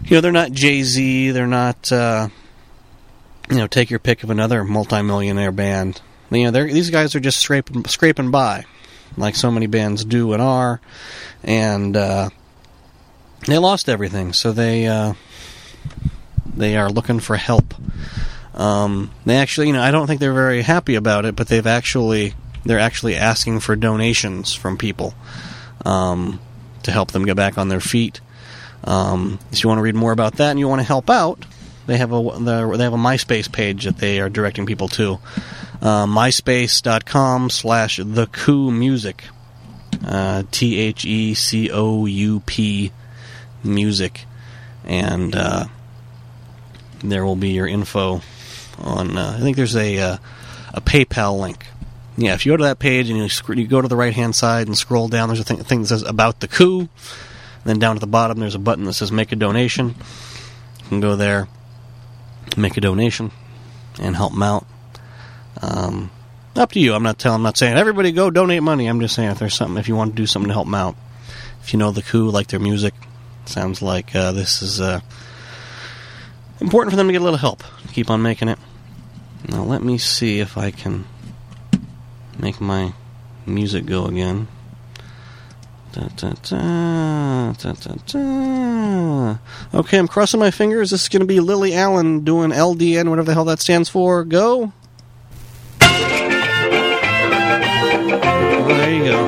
you know, they're not Jay-Z, they're not, uh, you know, take your pick of another multimillionaire band. You know, they're, these guys are just scraping, scraping by, like so many bands do and are, and uh, they lost everything, so they uh, they are looking for help. Um, they actually, you know, I don't think they're very happy about it, but they've actually, they're actually asking for donations from people um, to help them get back on their feet. Um, if you want to read more about that and you want to help out, they have a they have a MySpace page that they are directing people to. Uh, myspace.com slash the coup music. Uh, T H E C O U P music. And uh, there will be your info on, uh, I think there's a uh, a PayPal link. Yeah, if you go to that page and you, sc- you go to the right-hand side and scroll down, there's a thing, a thing that says About the Coup. And then down at the bottom, there's a button that says Make a Donation. You can go there, make a donation, and help them out. Um, up to you. I'm not telling, I'm not saying everybody go donate money. I'm just saying if there's something, if you want to do something to help them out. If you know the Coup, like their music, sounds like uh, this is uh, important for them to get a little help. Keep on making it. Now let me see if I can make my music go again. Da, da, da, da, da, da. Okay, I'm crossing my fingers. This is going to be Lily Allen doing L D N, whatever the hell that stands for. Go. Oh, there you go.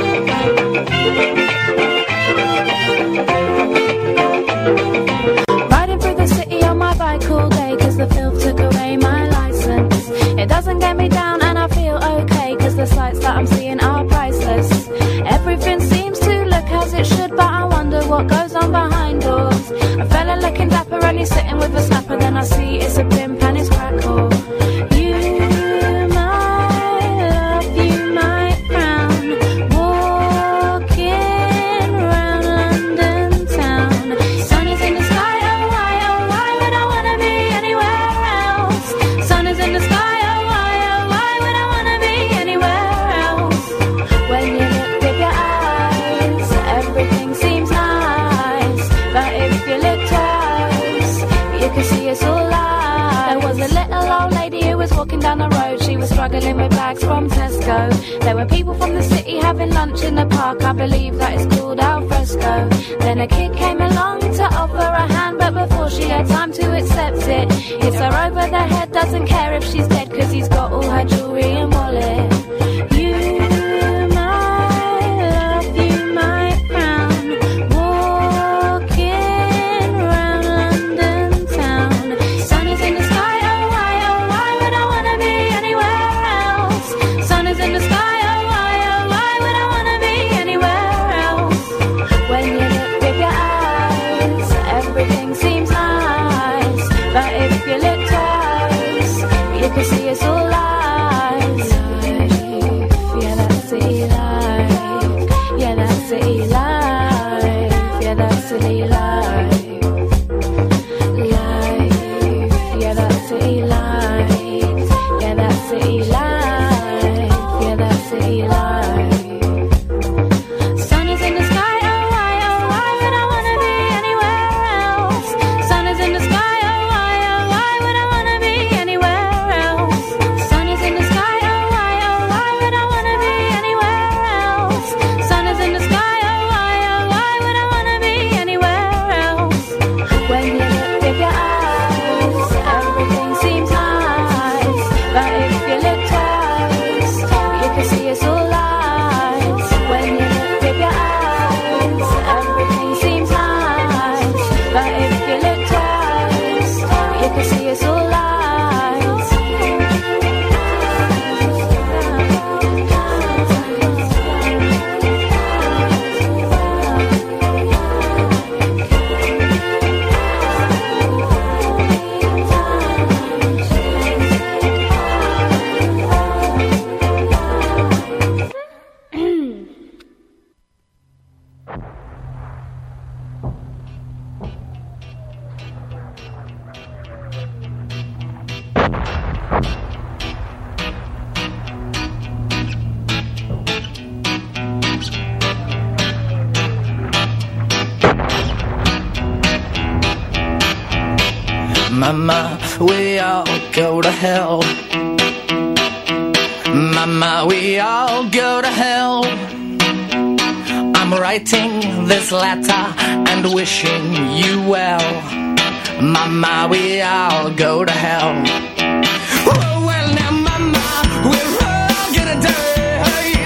Riding through the city on my bike all day, cause the filth took away my license. It doesn't get me down and I feel okay, cause the sights that I'm seeing are priceless. Everything seems to look as it should, but I wonder what goes on behind doors. A fella looking dapper and he's sitting with a snapper, then I see it's a pimp and it's crackle. You might love, you might frown, walking around London town. Sun is in the sky, oh why, oh why would I wanna be anywhere else? Sun is in the sky, oh why, oh why would I wanna be anywhere else? When you look with your eyes, everything seems nice, but if you look twice, you can see it's all lies. There was a little old lady who was walking down the road. She was struggling with bags from Tesco. There were people from the city having lunch in the park. I believe that it's called al fresco. Then a kid came along to offer a hand, but before she had time to accept it, hits her over the head, doesn't care if she's dead, cause he's got all her jewelry and wallet. You might love, you might frown, walking around London town. Sun is in the sky, oh why, oh why would I wanna be anywhere else? Sun is in the sky, oh why, oh why would I wanna be anywhere else? When you look with your eyes, everything seems nice, but if you look twice, you can see it's all lies. Yeah, that's it, life. Yeah, that's it, life. Yeah, that's it, life. Life. Yeah, that's it, life. Yeah, that's it, life. Yeah, that's it, life. Sun is in the sky, oh why, oh why would I wanna be anywhere else? Sun is in the sky, oh why, oh why would I wanna be anywhere else? Mama, we all go to hell. Mama, we all go to hell. I'm writing this letter and wishing you well. Mama, we all go to hell. Oh, well, now, Mama, we're all gonna die.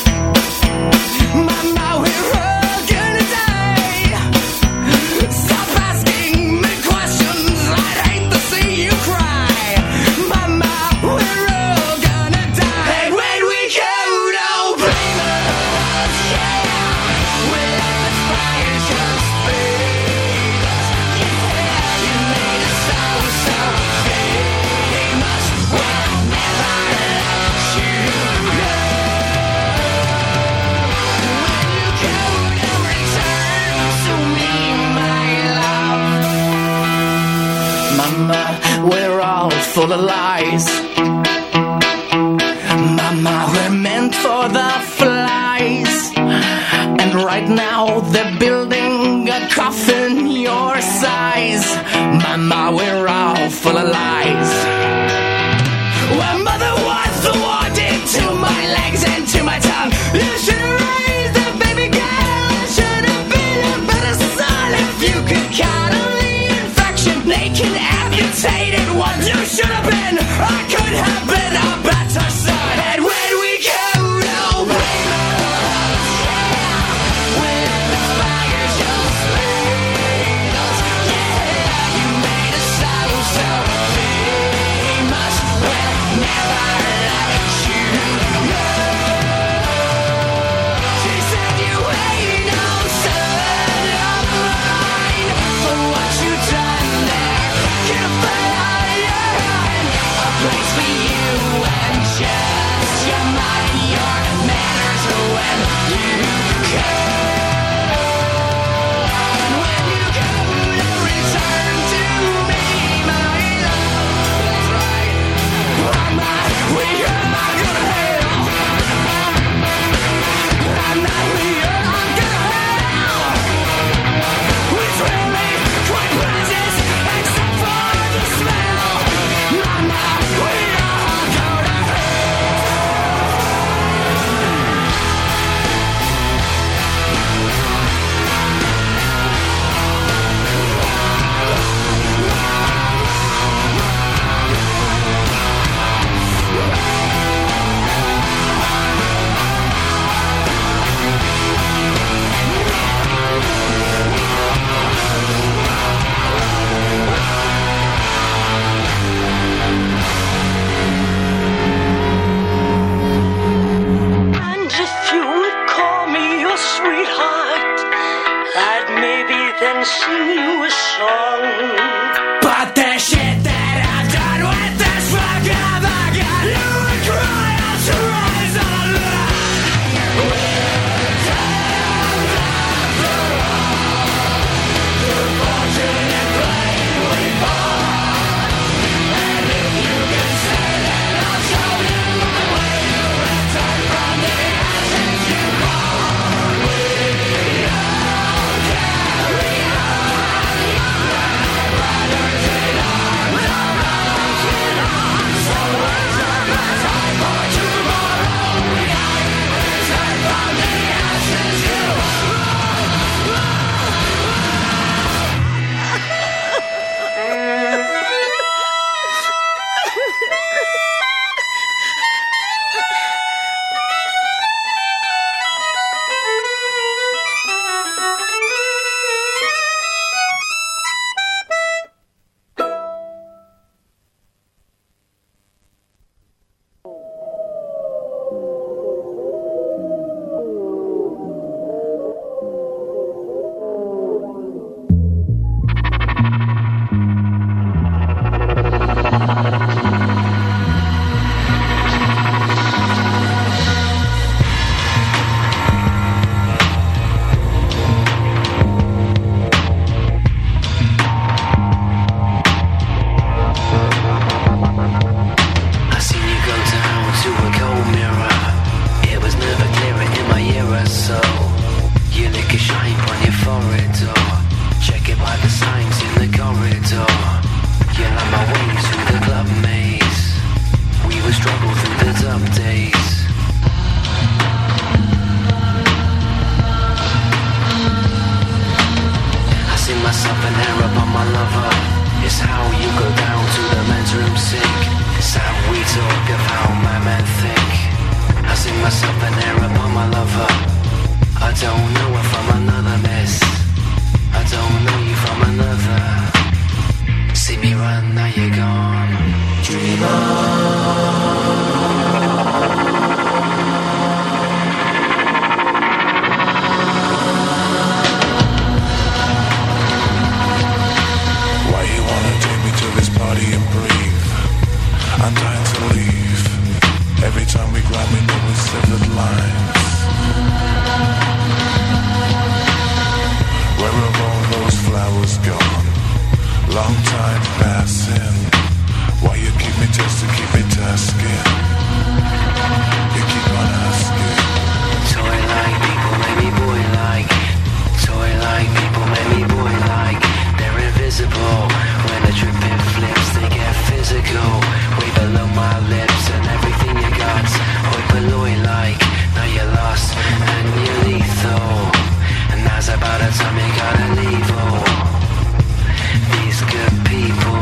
Mama, we're all gonna die. Stop asking me questions. I'd hate to see you cry. Mama, we're all gonna die. And when we go to Plymouth, yeah, we'll let the fire just fade us. Yeah, you made us so, so famous. We'll never let you go. When you go to return to me, my love. Mama, we're all full of lies. Mama, we're meant for the flies. And right now they're building a coffin your size. Mama, we're all full of lies. Well, Mother, what's the warning to my legs and to my tongue? You should have raised a baby girl. You should have been a better son. If you could count on the infection, naked, amputated ones, you should have been. I could have been a better son. And when we go to Plymouth, yeah, we'll let the fire just fade us. Yeah, you made us so, so famous. We'll never let you go. She said you ain't no son of mine. For what you done there, can't find a place for you and just your mind, your manners when you go. When you go to return to me, my love. That's right. I'm not, we are not gonna hell. I'm not, we are not gonna hell. It's really quite pleasant, except for the smell. Mama, we all go to And if you would call me your sweetheart, I'd maybe then sing you a song. But the shit that I've done with this fuck have I got, you would cry out to rise on struggle through the tough days. I see myself an Arab on my lover. It's how you go down to the men's room sink. It's how we talk of how my men think. I see myself an Arab on my lover. I don't know her from another miss. I don't know you from another. See me run, now you're gone. Dream on. Why you wanna take me to this party and breathe? I'm dying to leave. Every time we grab me, know we severed lines. Where have all those flowers gone? Long time passing. Why you keep me testing, keep me tasking? You keep on asking. Toy like people, maybe boy like. Toy like people, maybe boy like. They're invisible. When a tripping flips, they get physical. Way below my lips and everything you got. Hoi polloi like. Now you're lost and you're lethal. And now's about the time you gotta leave. Oh, these good people.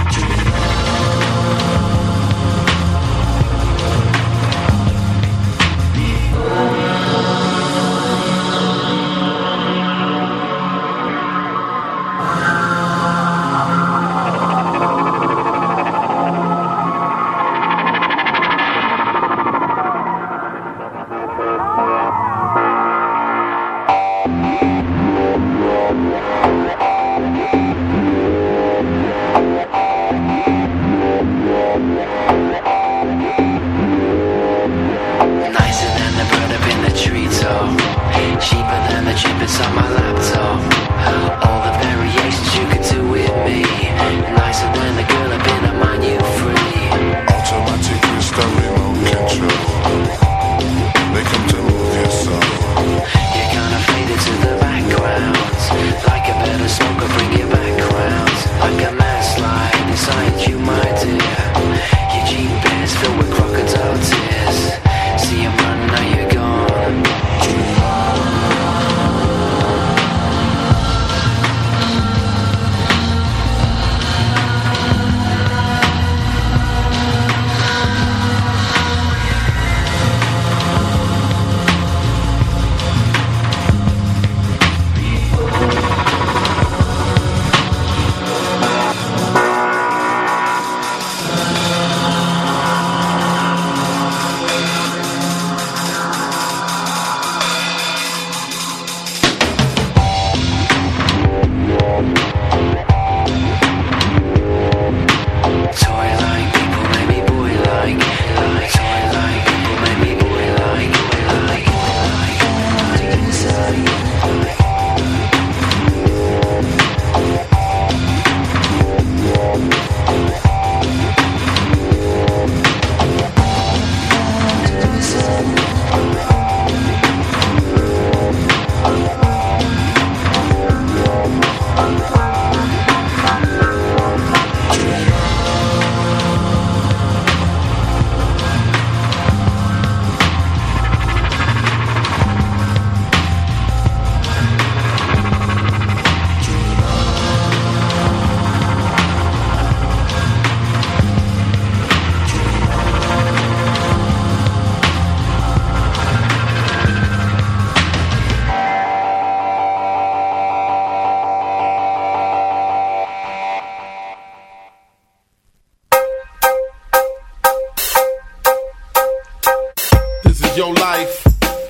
Your life,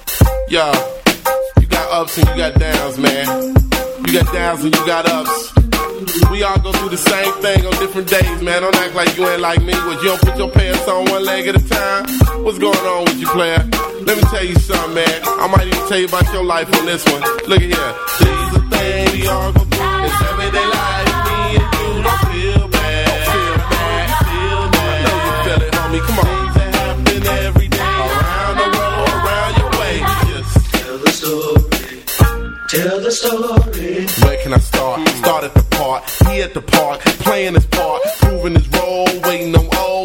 yo, you got ups and you got downs, man. You got downs and you got ups. We all go through the same thing on different days, man. Don't act like you ain't like me. What, you don't put your pants on one leg at a time? What's going on with you, player? Let me tell you something, man. I might even tell you about your life on this one. Look at here. These are things we all go through. It's everyday life. Me and you don't feel bad. Don't feel bad. Feel bad. I know you feel it, homie. Come on. Things that happen every day. Around the world, around your way. Just tell the story. Tell the story. Where can I start? Start at the park. He at the park, playing his part, proving his role, waiting on O's, just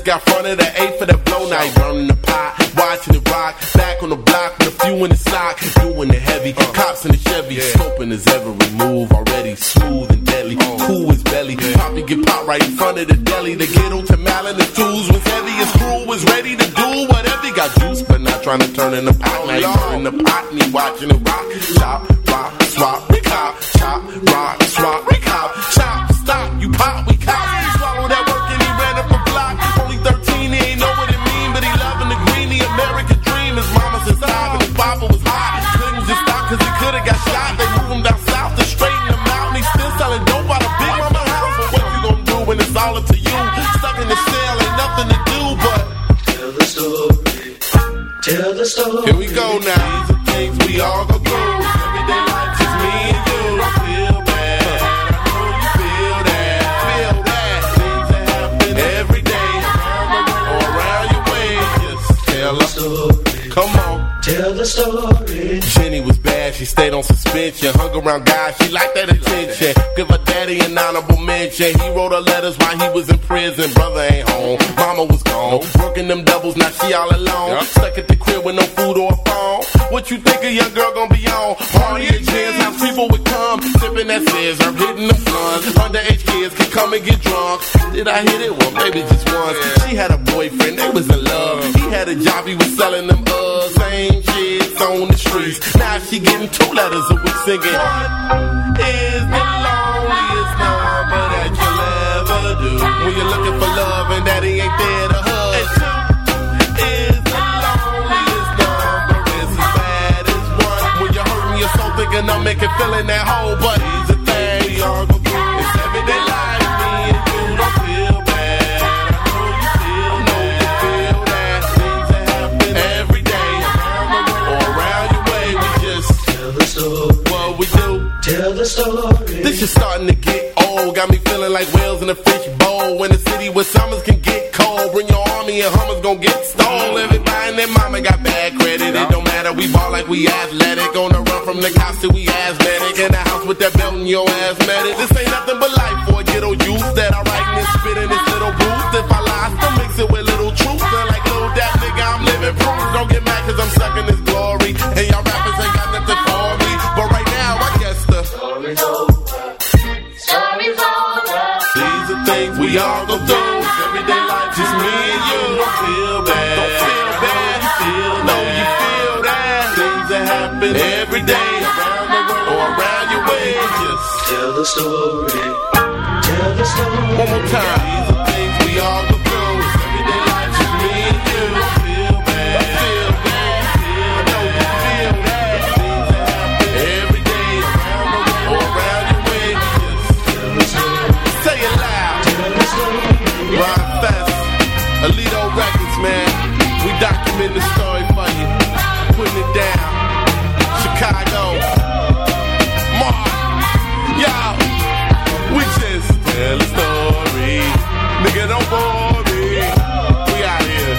just got fronted at eight for that blow night. Burning the pot, watching it rock. Back on the block with a few in the sock. Doing the heavy, uh, cops in the Chevy. Yeah. Scoping his every move, already smooth and deadly. Uh, cool as belly. Yeah. Poppy get popped right in front of the deli. The ghetto to Malin, the tools was heavy. His crew was ready to do whatever. He got juice, but not trying to turn in the pot. Now he burning the pot and he watching it rock. Chop, rock, swap, we cop. Chop, rock, swap, we cop. Chop, stop, you pop, we cop. He swallowed that work and he ran up a block. Only thirteen, he ain't know what it mean, but he loving the green, the American dream. His mama said stop and his papa was hot. Couldn't just stop cause he could've got shot. They moved him down south to straighten him out. And he's still selling dope out of Big Mama house. But what you gonna do when it's all up to you? Stuck in the cell, ain't nothing to do but tell the story, tell the story. Here we go now. These are things we all go through. Everyday life, just me and you. Feel bad, I know you feel that. Feel that. Things that happen every day or around your way. Just tell the story. Come on. Tell the story. Jenny was bad, she stayed on suspension. Hung around guys, she liked that attention. Give her daddy an honorable mention. He wrote her letters while he was in prison. Brother ain't home, mama was gone. Working them doubles, now she all alone. Stuck at the crib with no food or a phone. What you think a young girl gonna be on? Party at Jen's house, people would come. Sipping that scissor, hitting the sun. Underage kids can come and get drunk. Did I hit it? Well, maybe just once. She had a boyfriend, they was in love. He had a job, he was selling them uh, same shit on the streets. Now she getting two letters a week singing. What is the loneliest number that you'll ever do? When you're looking for love and daddy ain't there to hug. And two is the loneliest number. It's as bad as one. When you're hurting your soul thinking I'm making feeling that hole. But here's the thing, we all go through. It's everyday life. Me and you don't feel bad. I know you feel, know you feel that. Things that happen every day. What we do? Tell the story. This is starting to get old. Got me feeling like whales in a fish bowl. When the city where summers can get cold. Bring your army and Hummers gon' get stole. Everybody and their mama got bad credit. It don't matter, we ball like we athletic. On the run from the cops till we asthmatic. In the house with that belt in your asthmatic. This ain't nothing but life for a ghetto youth that I write and spit in this little booth. If I lie, I still mix it with little truth. And like little that nigga, I'm living proof. Don't get mad cause I'm sucking this glory. And y'all rappers ain't got nothing for me. But right now, I guess the story's over. Story's over. These are things we all go through. Everyday life, just me and you. Don't feel bad. Don't feel bad. You feel, know you feel that. Things that happen every day around the world or around your way. Just tell the story. Tell the story. One more time. These are things we all go through. Everyday life, just me and you. Don't feel bad. Don't feel bad. I know you feel that. Things that happen every day around the world or around your way. Just tell the story. Say it loud. Tell the story. Ron Fest, Alito Records, man. We document the story for you. Putting it down. Chicago. Mark. Y'all. We just tell the story. Nigga, don't bore me. We out here.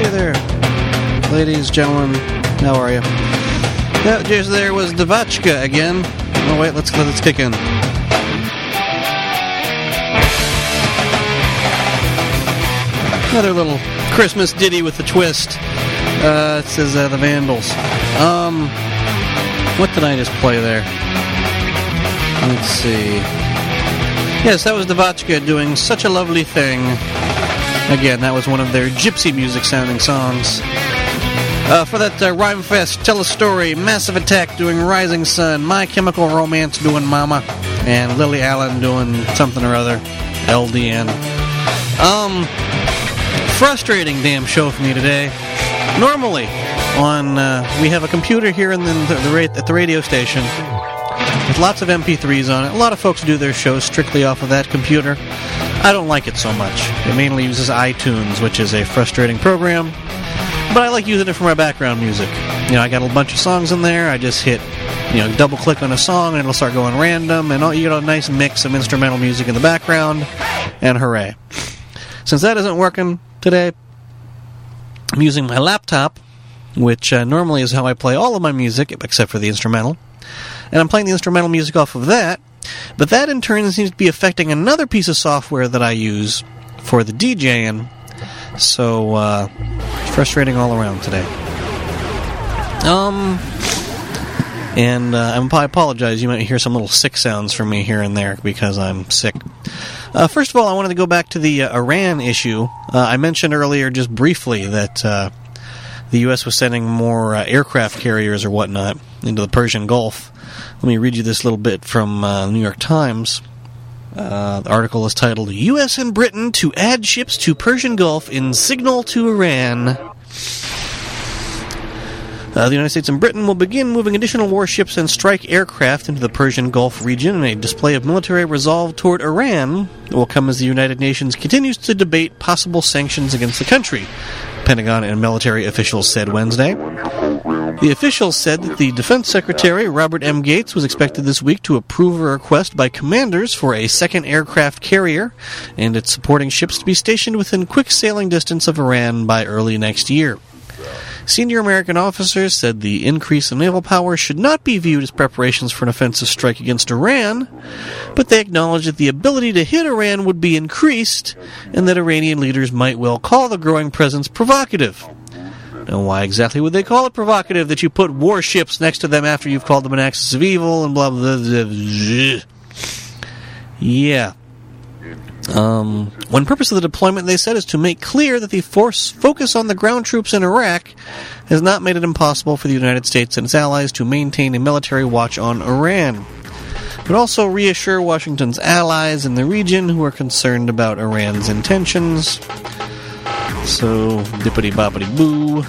Hey there, ladies, gentlemen, how are you? Yeah, just there was Devachka again. Oh wait, let's let's kick in. Another little Christmas ditty with a twist. Uh, it says uh, the Vandals. Um, what did I just play there? Let's see. Yes, that was Devachka doing Such a Lovely Thing. Again, that was one of their gypsy music sounding songs. Uh, for that uh, Rhyme Fest, Tell a Story, Massive Attack doing Rising Sun, My Chemical Romance doing Mama, and Lily Allen doing something or other, L D N. Um, frustrating damn show for me today. Normally, on uh, we have a computer here in the, the, the ra- at the radio station with lots of M P threes on it. A lot of folks do their shows strictly off of that computer. I don't like it so much. It mainly uses iTunes, which is a frustrating program. But I like using it for my background music. You know, I got a bunch of songs in there. I just hit, you know, double click on a song and it'll start going random. And you get a nice mix of instrumental music in the background. And hooray. Since that isn't working today, I'm using my laptop, which uh, normally is how I play all of my music, except for the instrumental. And I'm playing the instrumental music off of that. But that in turn seems to be affecting another piece of software that I use for the DJing. So, uh, frustrating all around today. Um, and uh, I apologize, you might hear some little sick sounds from me here and there because I'm sick. Uh, first of all, I wanted to go back to the uh, Iran issue. Uh, I mentioned earlier just briefly that uh, the U S was sending more uh, aircraft carriers or whatnot into the Persian Gulf. Let me read you this little bit from uh, the New York Times. Uh, the article is titled, U S and Britain to add ships to Persian Gulf in signal to Iran. Uh, the United States and Britain will begin moving additional warships and strike aircraft into the Persian Gulf region in a display of military resolve toward Iran. It will come as the United Nations continues to debate possible sanctions against the country, Pentagon and military officials said Wednesday. The officials said that the Defense Secretary, Robert M. Gates, was expected this week to approve a request by commanders for a second aircraft carrier and its supporting ships to be stationed within quick sailing distance of Iran by early next year. Senior American officers said the increase in naval power should not be viewed as preparations for an offensive strike against Iran, but they acknowledged that the ability to hit Iran would be increased and that Iranian leaders might well call the growing presence provocative. Now, why exactly would they call it provocative that you put warships next to them after you've called them an axis of evil and blah, blah, blah, blah. Yeah. Um, one purpose of the deployment, they said, is to make clear that the force focus on the ground troops in Iraq has not made it impossible for the United States and its allies to maintain a military watch on Iran, but also reassure Washington's allies in the region who are concerned about Iran's intentions. So, dippity-boppity-boo.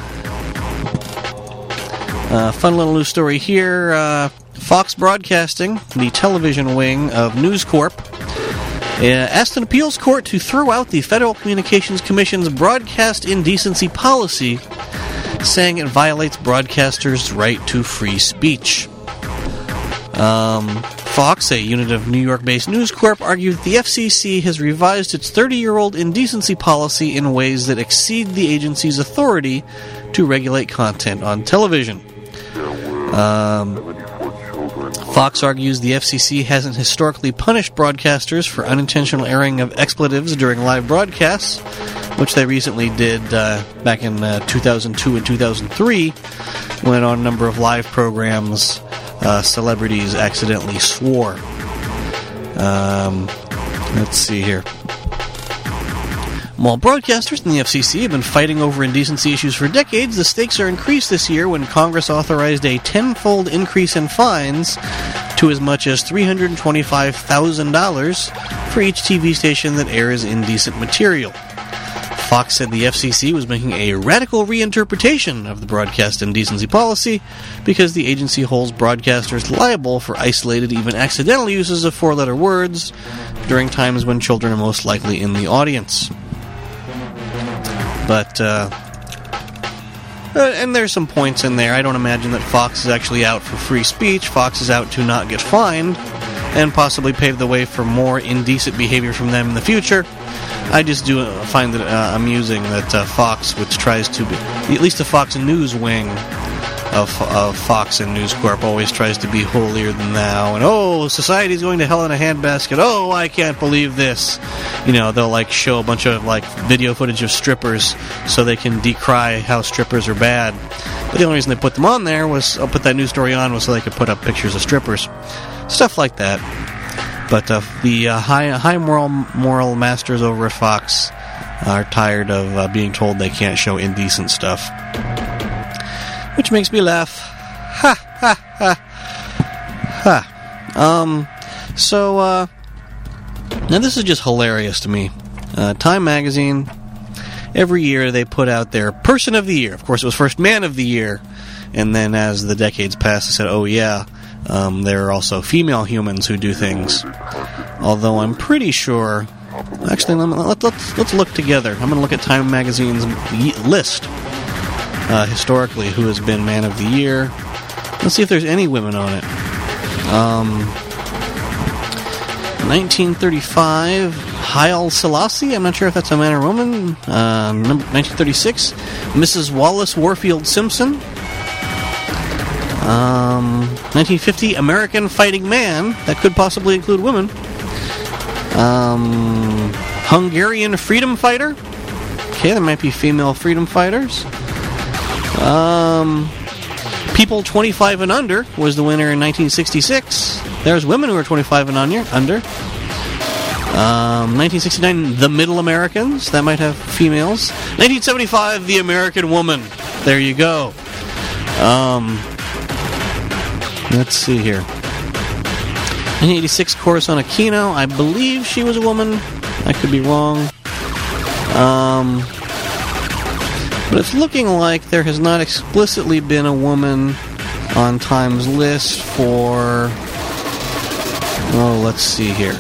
Uh, fun little news story here. Uh, Fox Broadcasting, the television wing of News Corp, uh, asked an appeals court to throw out the Federal Communications Commission's broadcast indecency policy, saying it violates broadcasters' right to free speech. Um... Fox, a unit of New York-based News Corp, argued that the F C C has revised its thirty-year-old indecency policy in ways that exceed the agency's authority to regulate content on television. Um, Fox argues the F C C hasn't historically punished broadcasters for unintentional airing of expletives during live broadcasts, which they recently did uh, back in uh, two thousand two and two thousand three, when on a number of live programs, Uh, celebrities accidentally swore. Um, let's see here. While broadcasters and the F C C have been fighting over indecency issues for decades, the stakes are increased this year when Congress authorized a tenfold increase in fines to as much as three hundred twenty-five thousand dollars for each T V station that airs indecent material. Fox said the F C C was making a radical reinterpretation of the broadcast indecency policy because the agency holds broadcasters liable for isolated, even accidental uses of four-letter words during times when children are most likely in the audience. But, uh, and there's some points in there. I don't imagine that Fox is actually out for free speech. Fox is out to not get fined. and possibly pave the way for more indecent behavior from them in the future. I just do uh, find it uh, amusing that uh, Fox, which tries to be, at least the Fox News wing of, of Fox and News Corp, always tries to be holier than thou, and oh, society's going to hell in a handbasket, oh, I can't believe this. You know, they'll like show a bunch of like video footage of strippers so they can decry how strippers are bad. But the only reason they put them on there was, I'll put that news story on, was so they could put up pictures of strippers. Stuff like that. But uh, the uh, high high moral moral masters over at Fox are tired of uh, being told they can't show indecent stuff. Which makes me laugh. Ha, ha, ha. Ha. Um, so, uh, now this is just hilarious to me. Uh, Time Magazine, every year they put out their Person of the Year. Of course, it was first Man of the Year, and then as the decades passed, they said, oh yeah, um, there are also female humans who do things. Although I'm pretty sure... Actually, let, let's, let's look together. I'm going to look at Time Magazine's list. Uh, historically, who has been Man of the Year. Let's see if there's any women on it. Um, nineteen thirty-five, Haile Selassie. I'm not sure if that's a man or woman. Um, nineteen thirty-six, Missus Wallace Warfield Simpson. Um, nineteen fifty, American Fighting Man. That could possibly include women. Um, Hungarian Freedom Fighter. Okay, there might be female freedom fighters. Um, People twenty-five and Under was the winner in nineteen sixty-six. There's women who are twenty-five and under. Um, nineteen sixty-nine, The Middle Americans. That might have females. nineteen seventy-five, The American Woman. There you go. Um, let's see here. nineteen eighty-six, Corazon Aquino. I believe she was a woman. I could be wrong. Um... But it's looking like there has not explicitly been a woman on Time's list for... Oh, let's see here.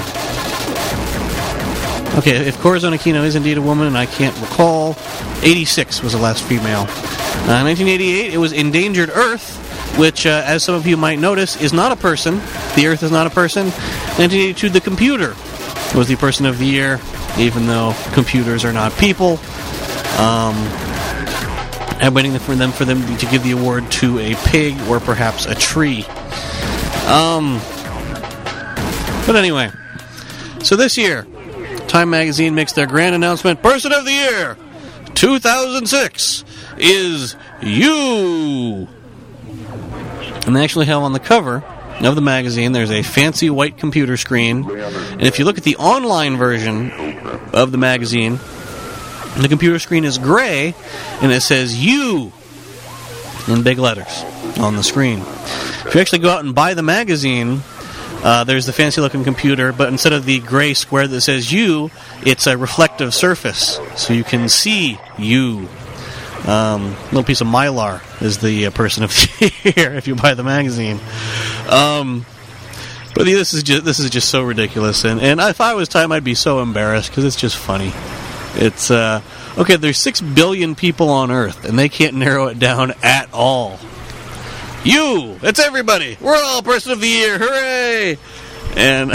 Okay, if Corazon Aquino is indeed a woman, and I can't recall, eighty-six was the last female. Uh, nineteen eighty-eight, it was Endangered Earth, which, uh, as some of you might notice, is not a person. The Earth is not a person. nineteen eighty-two, The Computer was the Person of the Year, even though computers are not people. Um... I'm waiting for them for them to give the award to a pig or perhaps a tree. Um, but anyway, so this year, Time Magazine makes their grand announcement. Person of the Year, two thousand six, is you. And they actually have on the cover of the magazine, there's a fancy white computer screen. And if you look at the online version of the magazine, the computer screen is gray, and it says "You" in big letters on the screen. If you actually go out and buy the magazine, uh, there's the fancy-looking computer, but instead of the gray square that says "You," it's a reflective surface, so you can see you. Um, little piece of Mylar is the uh, Person of the Year if you buy the magazine. Um, but this is just this is just so ridiculous, and and if I was Time, I'd be so embarrassed because it's just funny. It's, uh, okay, there's six billion people on Earth, and they can't narrow it down at all. You! It's everybody! We're all Person of the Year! Hooray! And,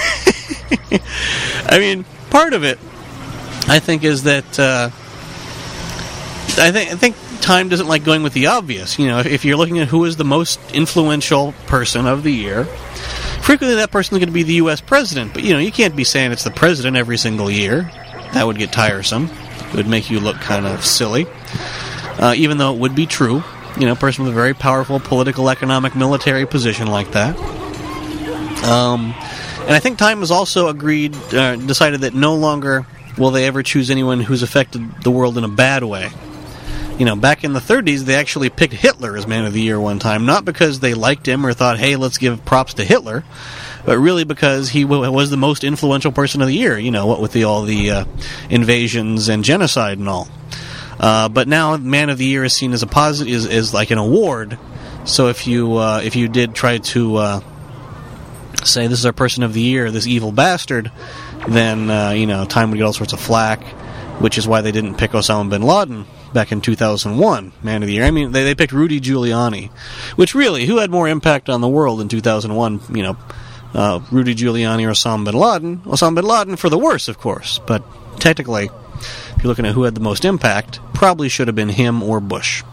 I mean, part of it, I think, is that, uh, I think, I think Time doesn't like going with the obvious. You know, if, if you're looking at who is the most influential person of the year, frequently that person is going to be the U S president, but, you know, you can't be saying it's the president every single year. That would get tiresome. It would make you look kind of silly. Uh, even though it would be true. You know, a person with a very powerful political, economic, military position like that. Um, and I think Time has also agreed, uh, decided that no longer will they ever choose anyone who's affected the world in a bad way. You know, back in the thirties, they actually picked Hitler as Man of the Year one time. Not because they liked him or thought, hey, let's give props to Hitler, but really because he w- was the most influential person of the year, you know, what with the, all the uh, invasions and genocide and all. Uh, but now, Man of the Year is seen as a positive, is, is like an award. So if you uh, if you did try to uh, say this is our Person of the Year, this evil bastard, then uh, you know, Time would get all sorts of flack, which is why they didn't pick Osama bin Laden back in two thousand one, Man of the Year. I mean, they, they picked Rudy Giuliani, which really, who had more impact on the world in two thousand one, you know, uh, Rudy Giuliani or Osama bin Laden. Osama bin Laden for the worse, of course, but technically, if you're looking at who had the most impact, probably should have been him or Bush.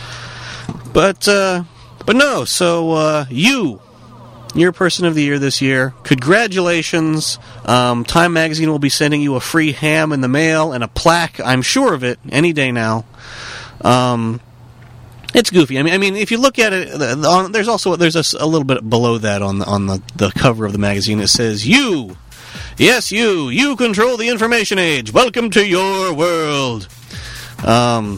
But, uh, but no, so, uh, you, you're Person of the Year this year. Congratulations. Um, Time Magazine will be sending you a free ham in the mail and a plaque, I'm sure of it, any day now. Um, it's goofy. I mean, I mean, if you look at it, on, there's also, there's a, a little bit below that on the, on the, the cover of the magazine. It says, you, yes, you, you control the information age. Welcome to your world. Um...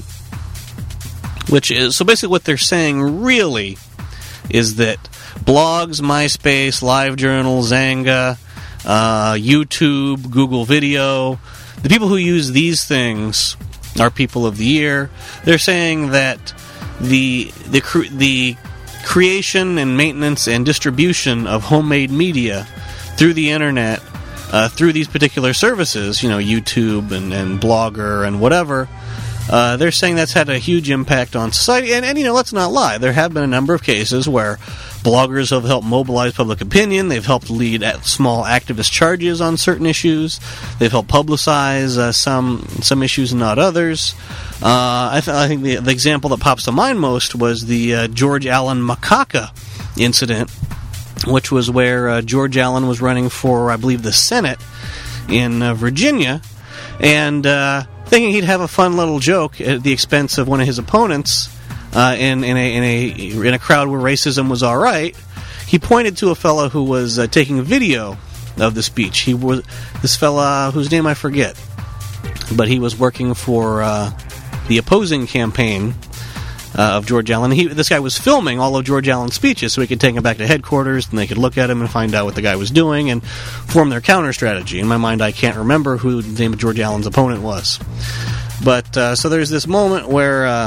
Which is, so basically what they're saying really is that blogs, MySpace, LiveJournal, Zanga, uh, YouTube, Google Video, the people who use these things are People of the Year. They're saying that the the cre- the creation and maintenance and distribution of homemade media through the internet, uh, through these particular services, you know, YouTube and, and Blogger and whatever, Uh, they're saying that's had a huge impact on society, and, and, you know, let's not lie. There have been a number of cases where bloggers have helped mobilize public opinion. They've helped lead at small activist charges on certain issues. They've helped publicize uh, some some issues and not others. Uh, I, th- I think the, the example that pops to mind most was the uh, George Allen Macaca incident, which was where uh, George Allen was running for, I believe, the Senate in uh, Virginia, and uh, thinking he'd have a fun little joke at the expense of one of his opponents uh, in, in, a, in, a, in a crowd where racism was all right. He pointed to a fellow who was uh, taking a video of the speech. He was this fella whose name I forget, but he was working for uh, the opposing campaign uh, of George Allen. He, this guy was filming all of George Allen's speeches so he could take him back to headquarters and they could look at him and find out what the guy was doing and form their counter strategy. In my mind, I can't remember who the name of George Allen's opponent was. But, uh, so there's this moment where... Uh,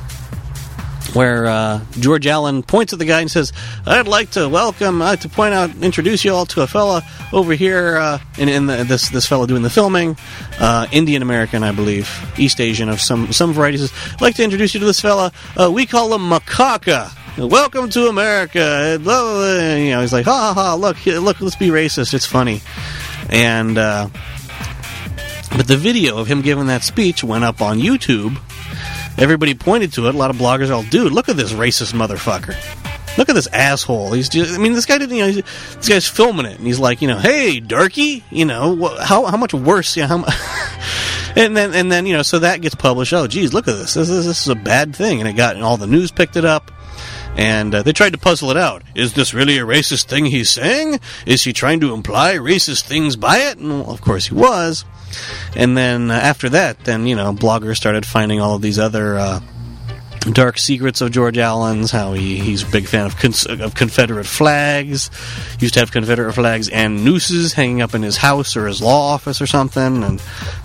where uh, George Allen points at the guy and says, I'd like to welcome, uh, to point out, introduce you all to a fella over here, uh, in, in the, this this fella doing the filming, uh, Indian American, I believe, East Asian of some some varieties. I'd like to introduce you to this fella. Uh, we call him Macaca. Welcome to America. Blah, blah, blah. You know, he's like, ha ha ha, look, look, let's be racist. It's funny. And, uh, but the video of him giving that speech went up on YouTube. Everybody pointed to it. A lot of bloggers are all, dude, look at this racist motherfucker. Look at this asshole. He's just, I mean, this guy didn't, you know, he's, this guy's filming it, and he's like, you know, hey, darky, you know, wh- how how much worse, you know, how and then, and then, you know, so that gets published. Oh, geez, look at this. This is, this is a bad thing. And it got, and all the news picked it up, and uh, they tried to puzzle it out. Is this really a racist thing he's saying? Is he trying to imply racist things by it? And, well, of course he was. And then uh, after that, then, you know, bloggers started finding all of these other uh, dark secrets of George Allen's, how he, he's a big fan of, cons- of Confederate flags, he used to have Confederate flags and nooses hanging up in his house or his law office or something, and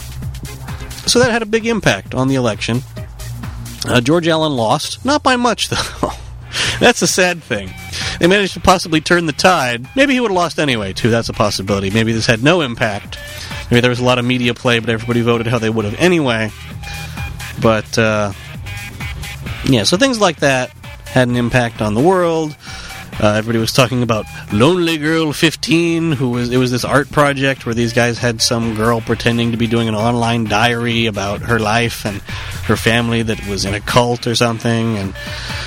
so that had a big impact on the election. Uh, George Allen lost, not by much, though. That's a sad thing. They managed to possibly turn the tide. Maybe he would have lost anyway, too. That's a possibility. Maybe this had no impact. Maybe there was a lot of media play, but everybody voted how they would have anyway. But, uh, yeah, so things like that had an impact on the world. Uh, everybody was talking about Lonely Girl fifteen, who was, it was this art project where these guys had some girl pretending to be doing an online diary about her life and her family that was in a cult or something. And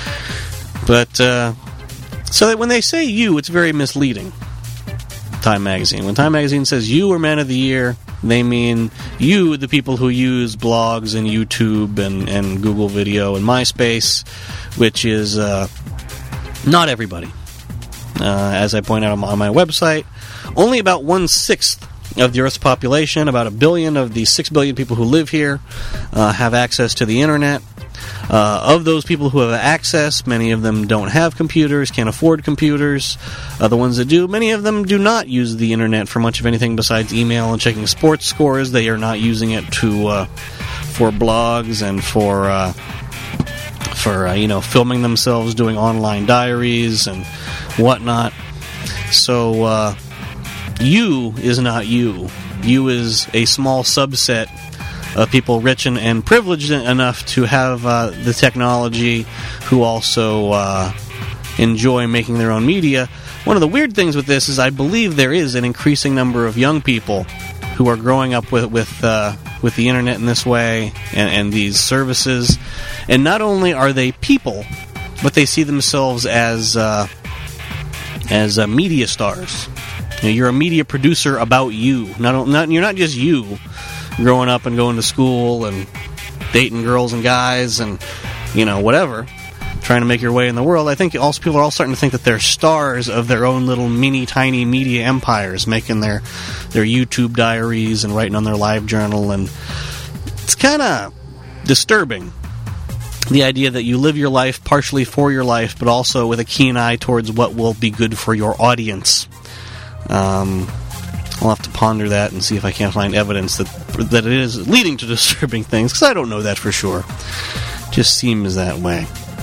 But, uh, so that when they say you, it's very misleading. Time Magazine. When Time Magazine says you are Man of the Year, they mean you, the people who use blogs and YouTube and, and Google Video and MySpace, which is uh, not everybody. Uh, as I point out on my, on my website, only about one-sixth of the Earth's population, about a billion of the six billion people who live here, uh, have access to the Internet. Uh, of those people who have access, many of them don't have computers, can't afford computers. Uh, the ones that do, many of them do not use the Internet for much of anything besides email and checking sports scores. They are not using it to uh, for blogs and for uh, for uh, you know, filming themselves, doing online diaries and whatnot. So uh, you is not you. You is a small subset of people rich and, and privileged enough to have uh, the technology, who also uh, enjoy making their own media, one of the weird things with this is I believe there is an increasing number of young people who are growing up with with uh, with the internet in this way and, and these services, and not only are they people, but they see themselves as uh, as uh, media stars. You know, you're a media producer about you. Not, not you're not just you growing up and going to school and dating girls and guys and you know whatever, trying to make your way in the world. I think also people are all starting to think that they're stars of their own little mini tiny media empires, making their their YouTube diaries and writing on their live journal, and it's kind of disturbing. The idea that you live your life partially for your life, but also with a keen eye towards what will be good for your audience. Um, I'll have to ponder that and see if I can't find evidence that that it is leading to disturbing things, because I don't know that for sure. Just seems that way.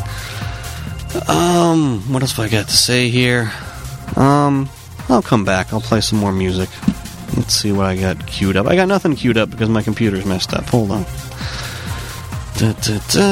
Um, what else have I got to say here? Um, I'll come back. I'll play some more music. Let's see what I got queued up. I got nothing queued up because my computer's messed up. Hold on. Da, da, da.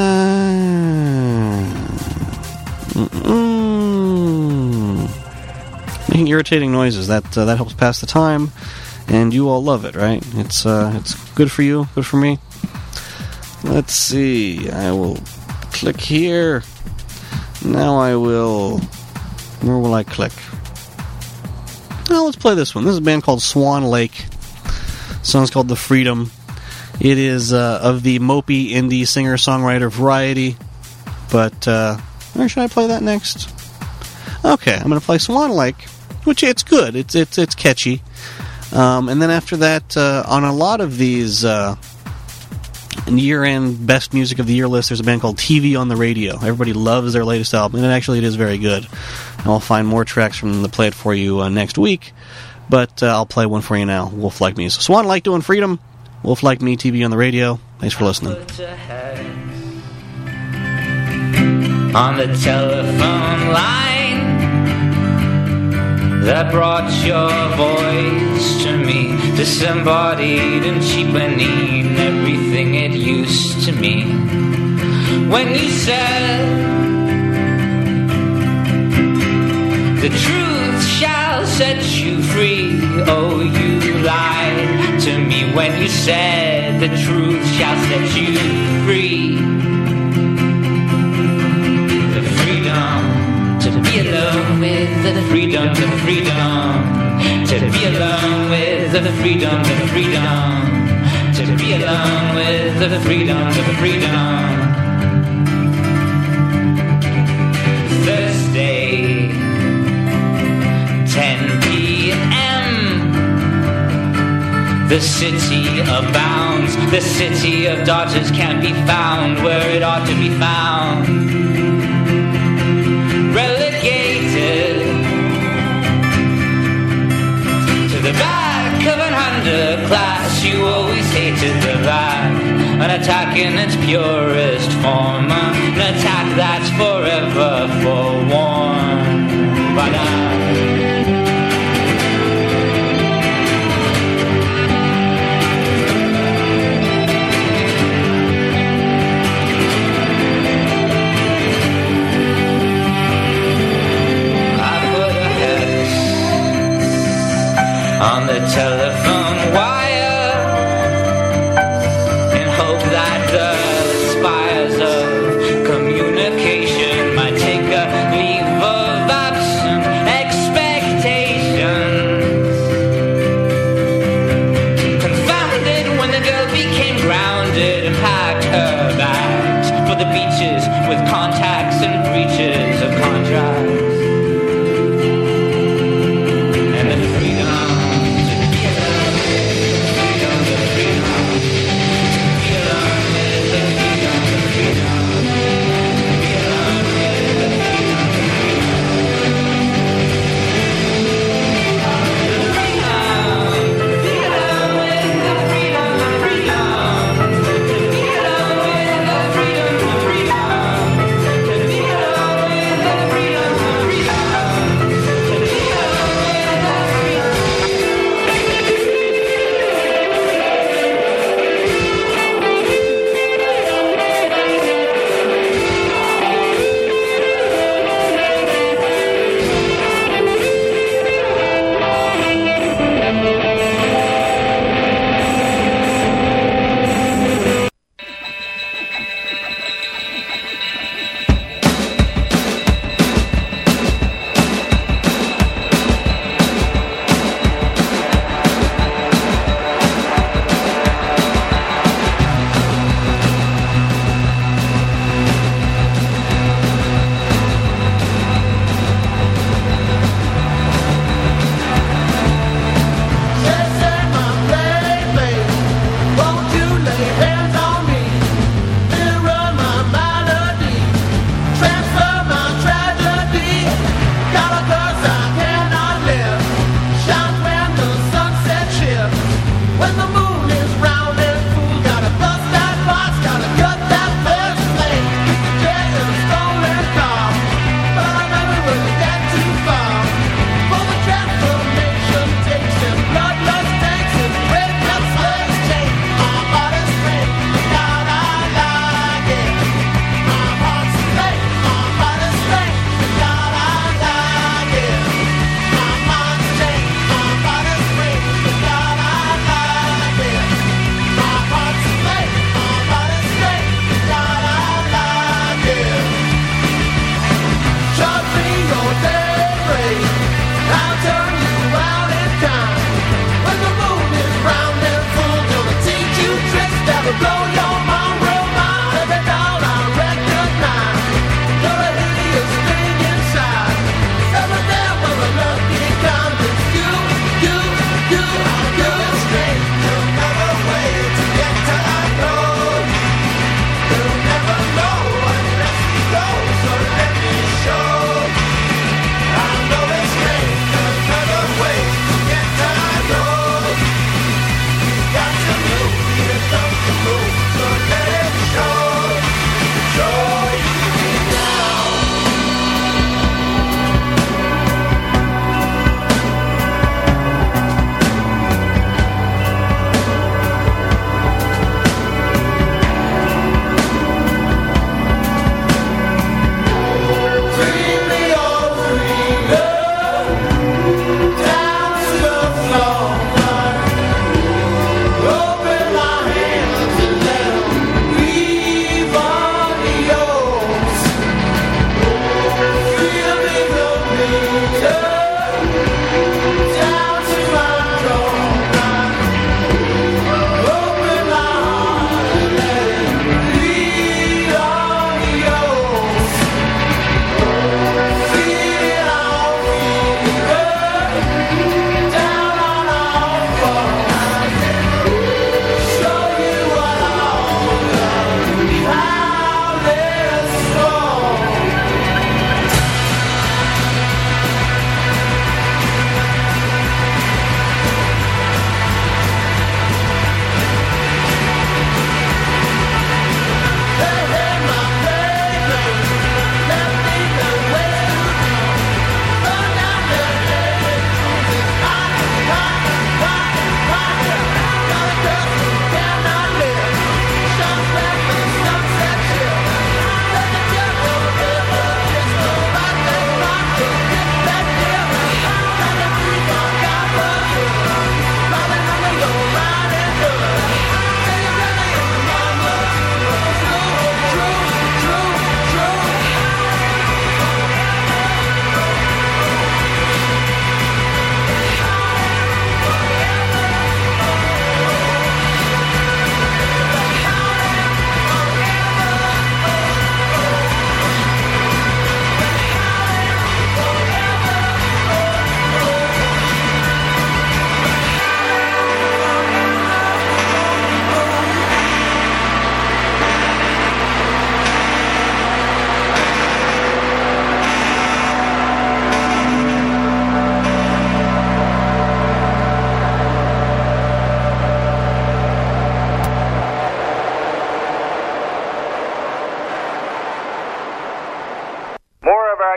Mm-mm. Making irritating noises. That uh, that helps pass the time, and you all love it, right? It's uh, it's good for you, good for me. Let's see. I will click here. Now I will... Where will I click? Oh, let's play this one. This is a band called Swan Lake. The song's called The Freedom. It is uh, of the mopey indie singer-songwriter variety. But, uh... Or should I play that next? Okay, I'm going to play Swan Lake, which it's good. It's it's it's catchy. Um, and then after that, uh, on a lot of these... Uh, year-end best music of the year list, there's a band called T V on the Radio. Everybody loves their latest album, and actually it is very good. And I'll find more tracks from them to play it for you uh, next week, but uh, I'll play one for you now, Wolf Like Me. So Swan Lake doing Freedom, Wolf Like Me, T V on the Radio. Thanks for listening. On the telephone line that brought your voice to me, disembodied and cheapening everything it used to mean. When you said the truth shall set you free, oh, you lied to me when you said the truth shall set you free. The freedom to be alone with the freedom, the freedom. To be alone with the freedom, the freedom. To be alone with the freedom, the freedom. Thursday, ten p.m. The city abounds. The city of daughters can't be found where it ought to be found. Relegated to the back of an underclass. You always hated the back. An attack in its purest form. An attack that's forever forewarned. But I on the telephone wire in hope that the spires of communication might take a leave of absent expectations. Confounded when the girl became grounded and packed her bags for the beaches with contacts and breaches of contracts.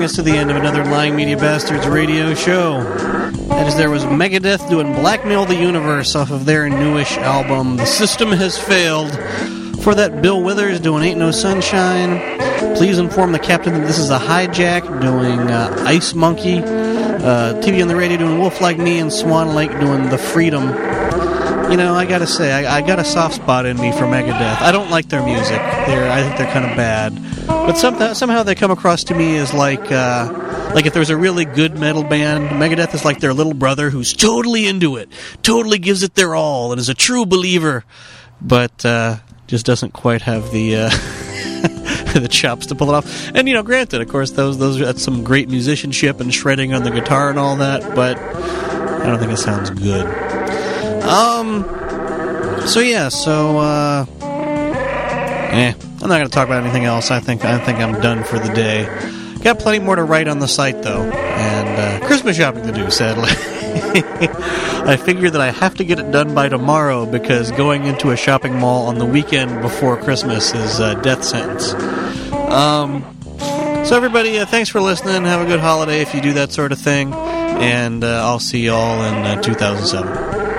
bring us to the end of another Lying Media Bastards radio show. That is, there was Megadeth doing Blackmail the Universe off of their newish album, The System Has Failed. For that, Bill Withers doing Ain't No Sunshine. Please inform the captain that this is a hijack doing uh, Ice Monkey. Uh, T V on the radio doing Wolf Like Me, and Swan Lake doing The Freedom. You know, I gotta say, I, I got a soft spot in me for Megadeth. I don't like their music. They're, I think they're kind of bad. But somehow, somehow they come across to me as like, uh, like if there's a really good metal band, Megadeth is like their little brother who's totally into it, totally gives it their all, and is a true believer, but uh, just doesn't quite have the uh, the chops to pull it off. And you know, granted, of course, those those that's some great musicianship and shredding on the guitar and all that, but I don't think it sounds good. Um. So yeah. So. Uh, eh. I'm not going to talk about anything else. I think I think I'm done for the day. Got plenty more to write on the site, though, and uh, Christmas shopping to do, sadly. I figure that I have to get it done by tomorrow because going into a shopping mall on the weekend before Christmas is a death sentence. Um, so, everybody, uh, thanks for listening. Have a good holiday if you do that sort of thing, and uh, I'll see you all in uh, two thousand seven.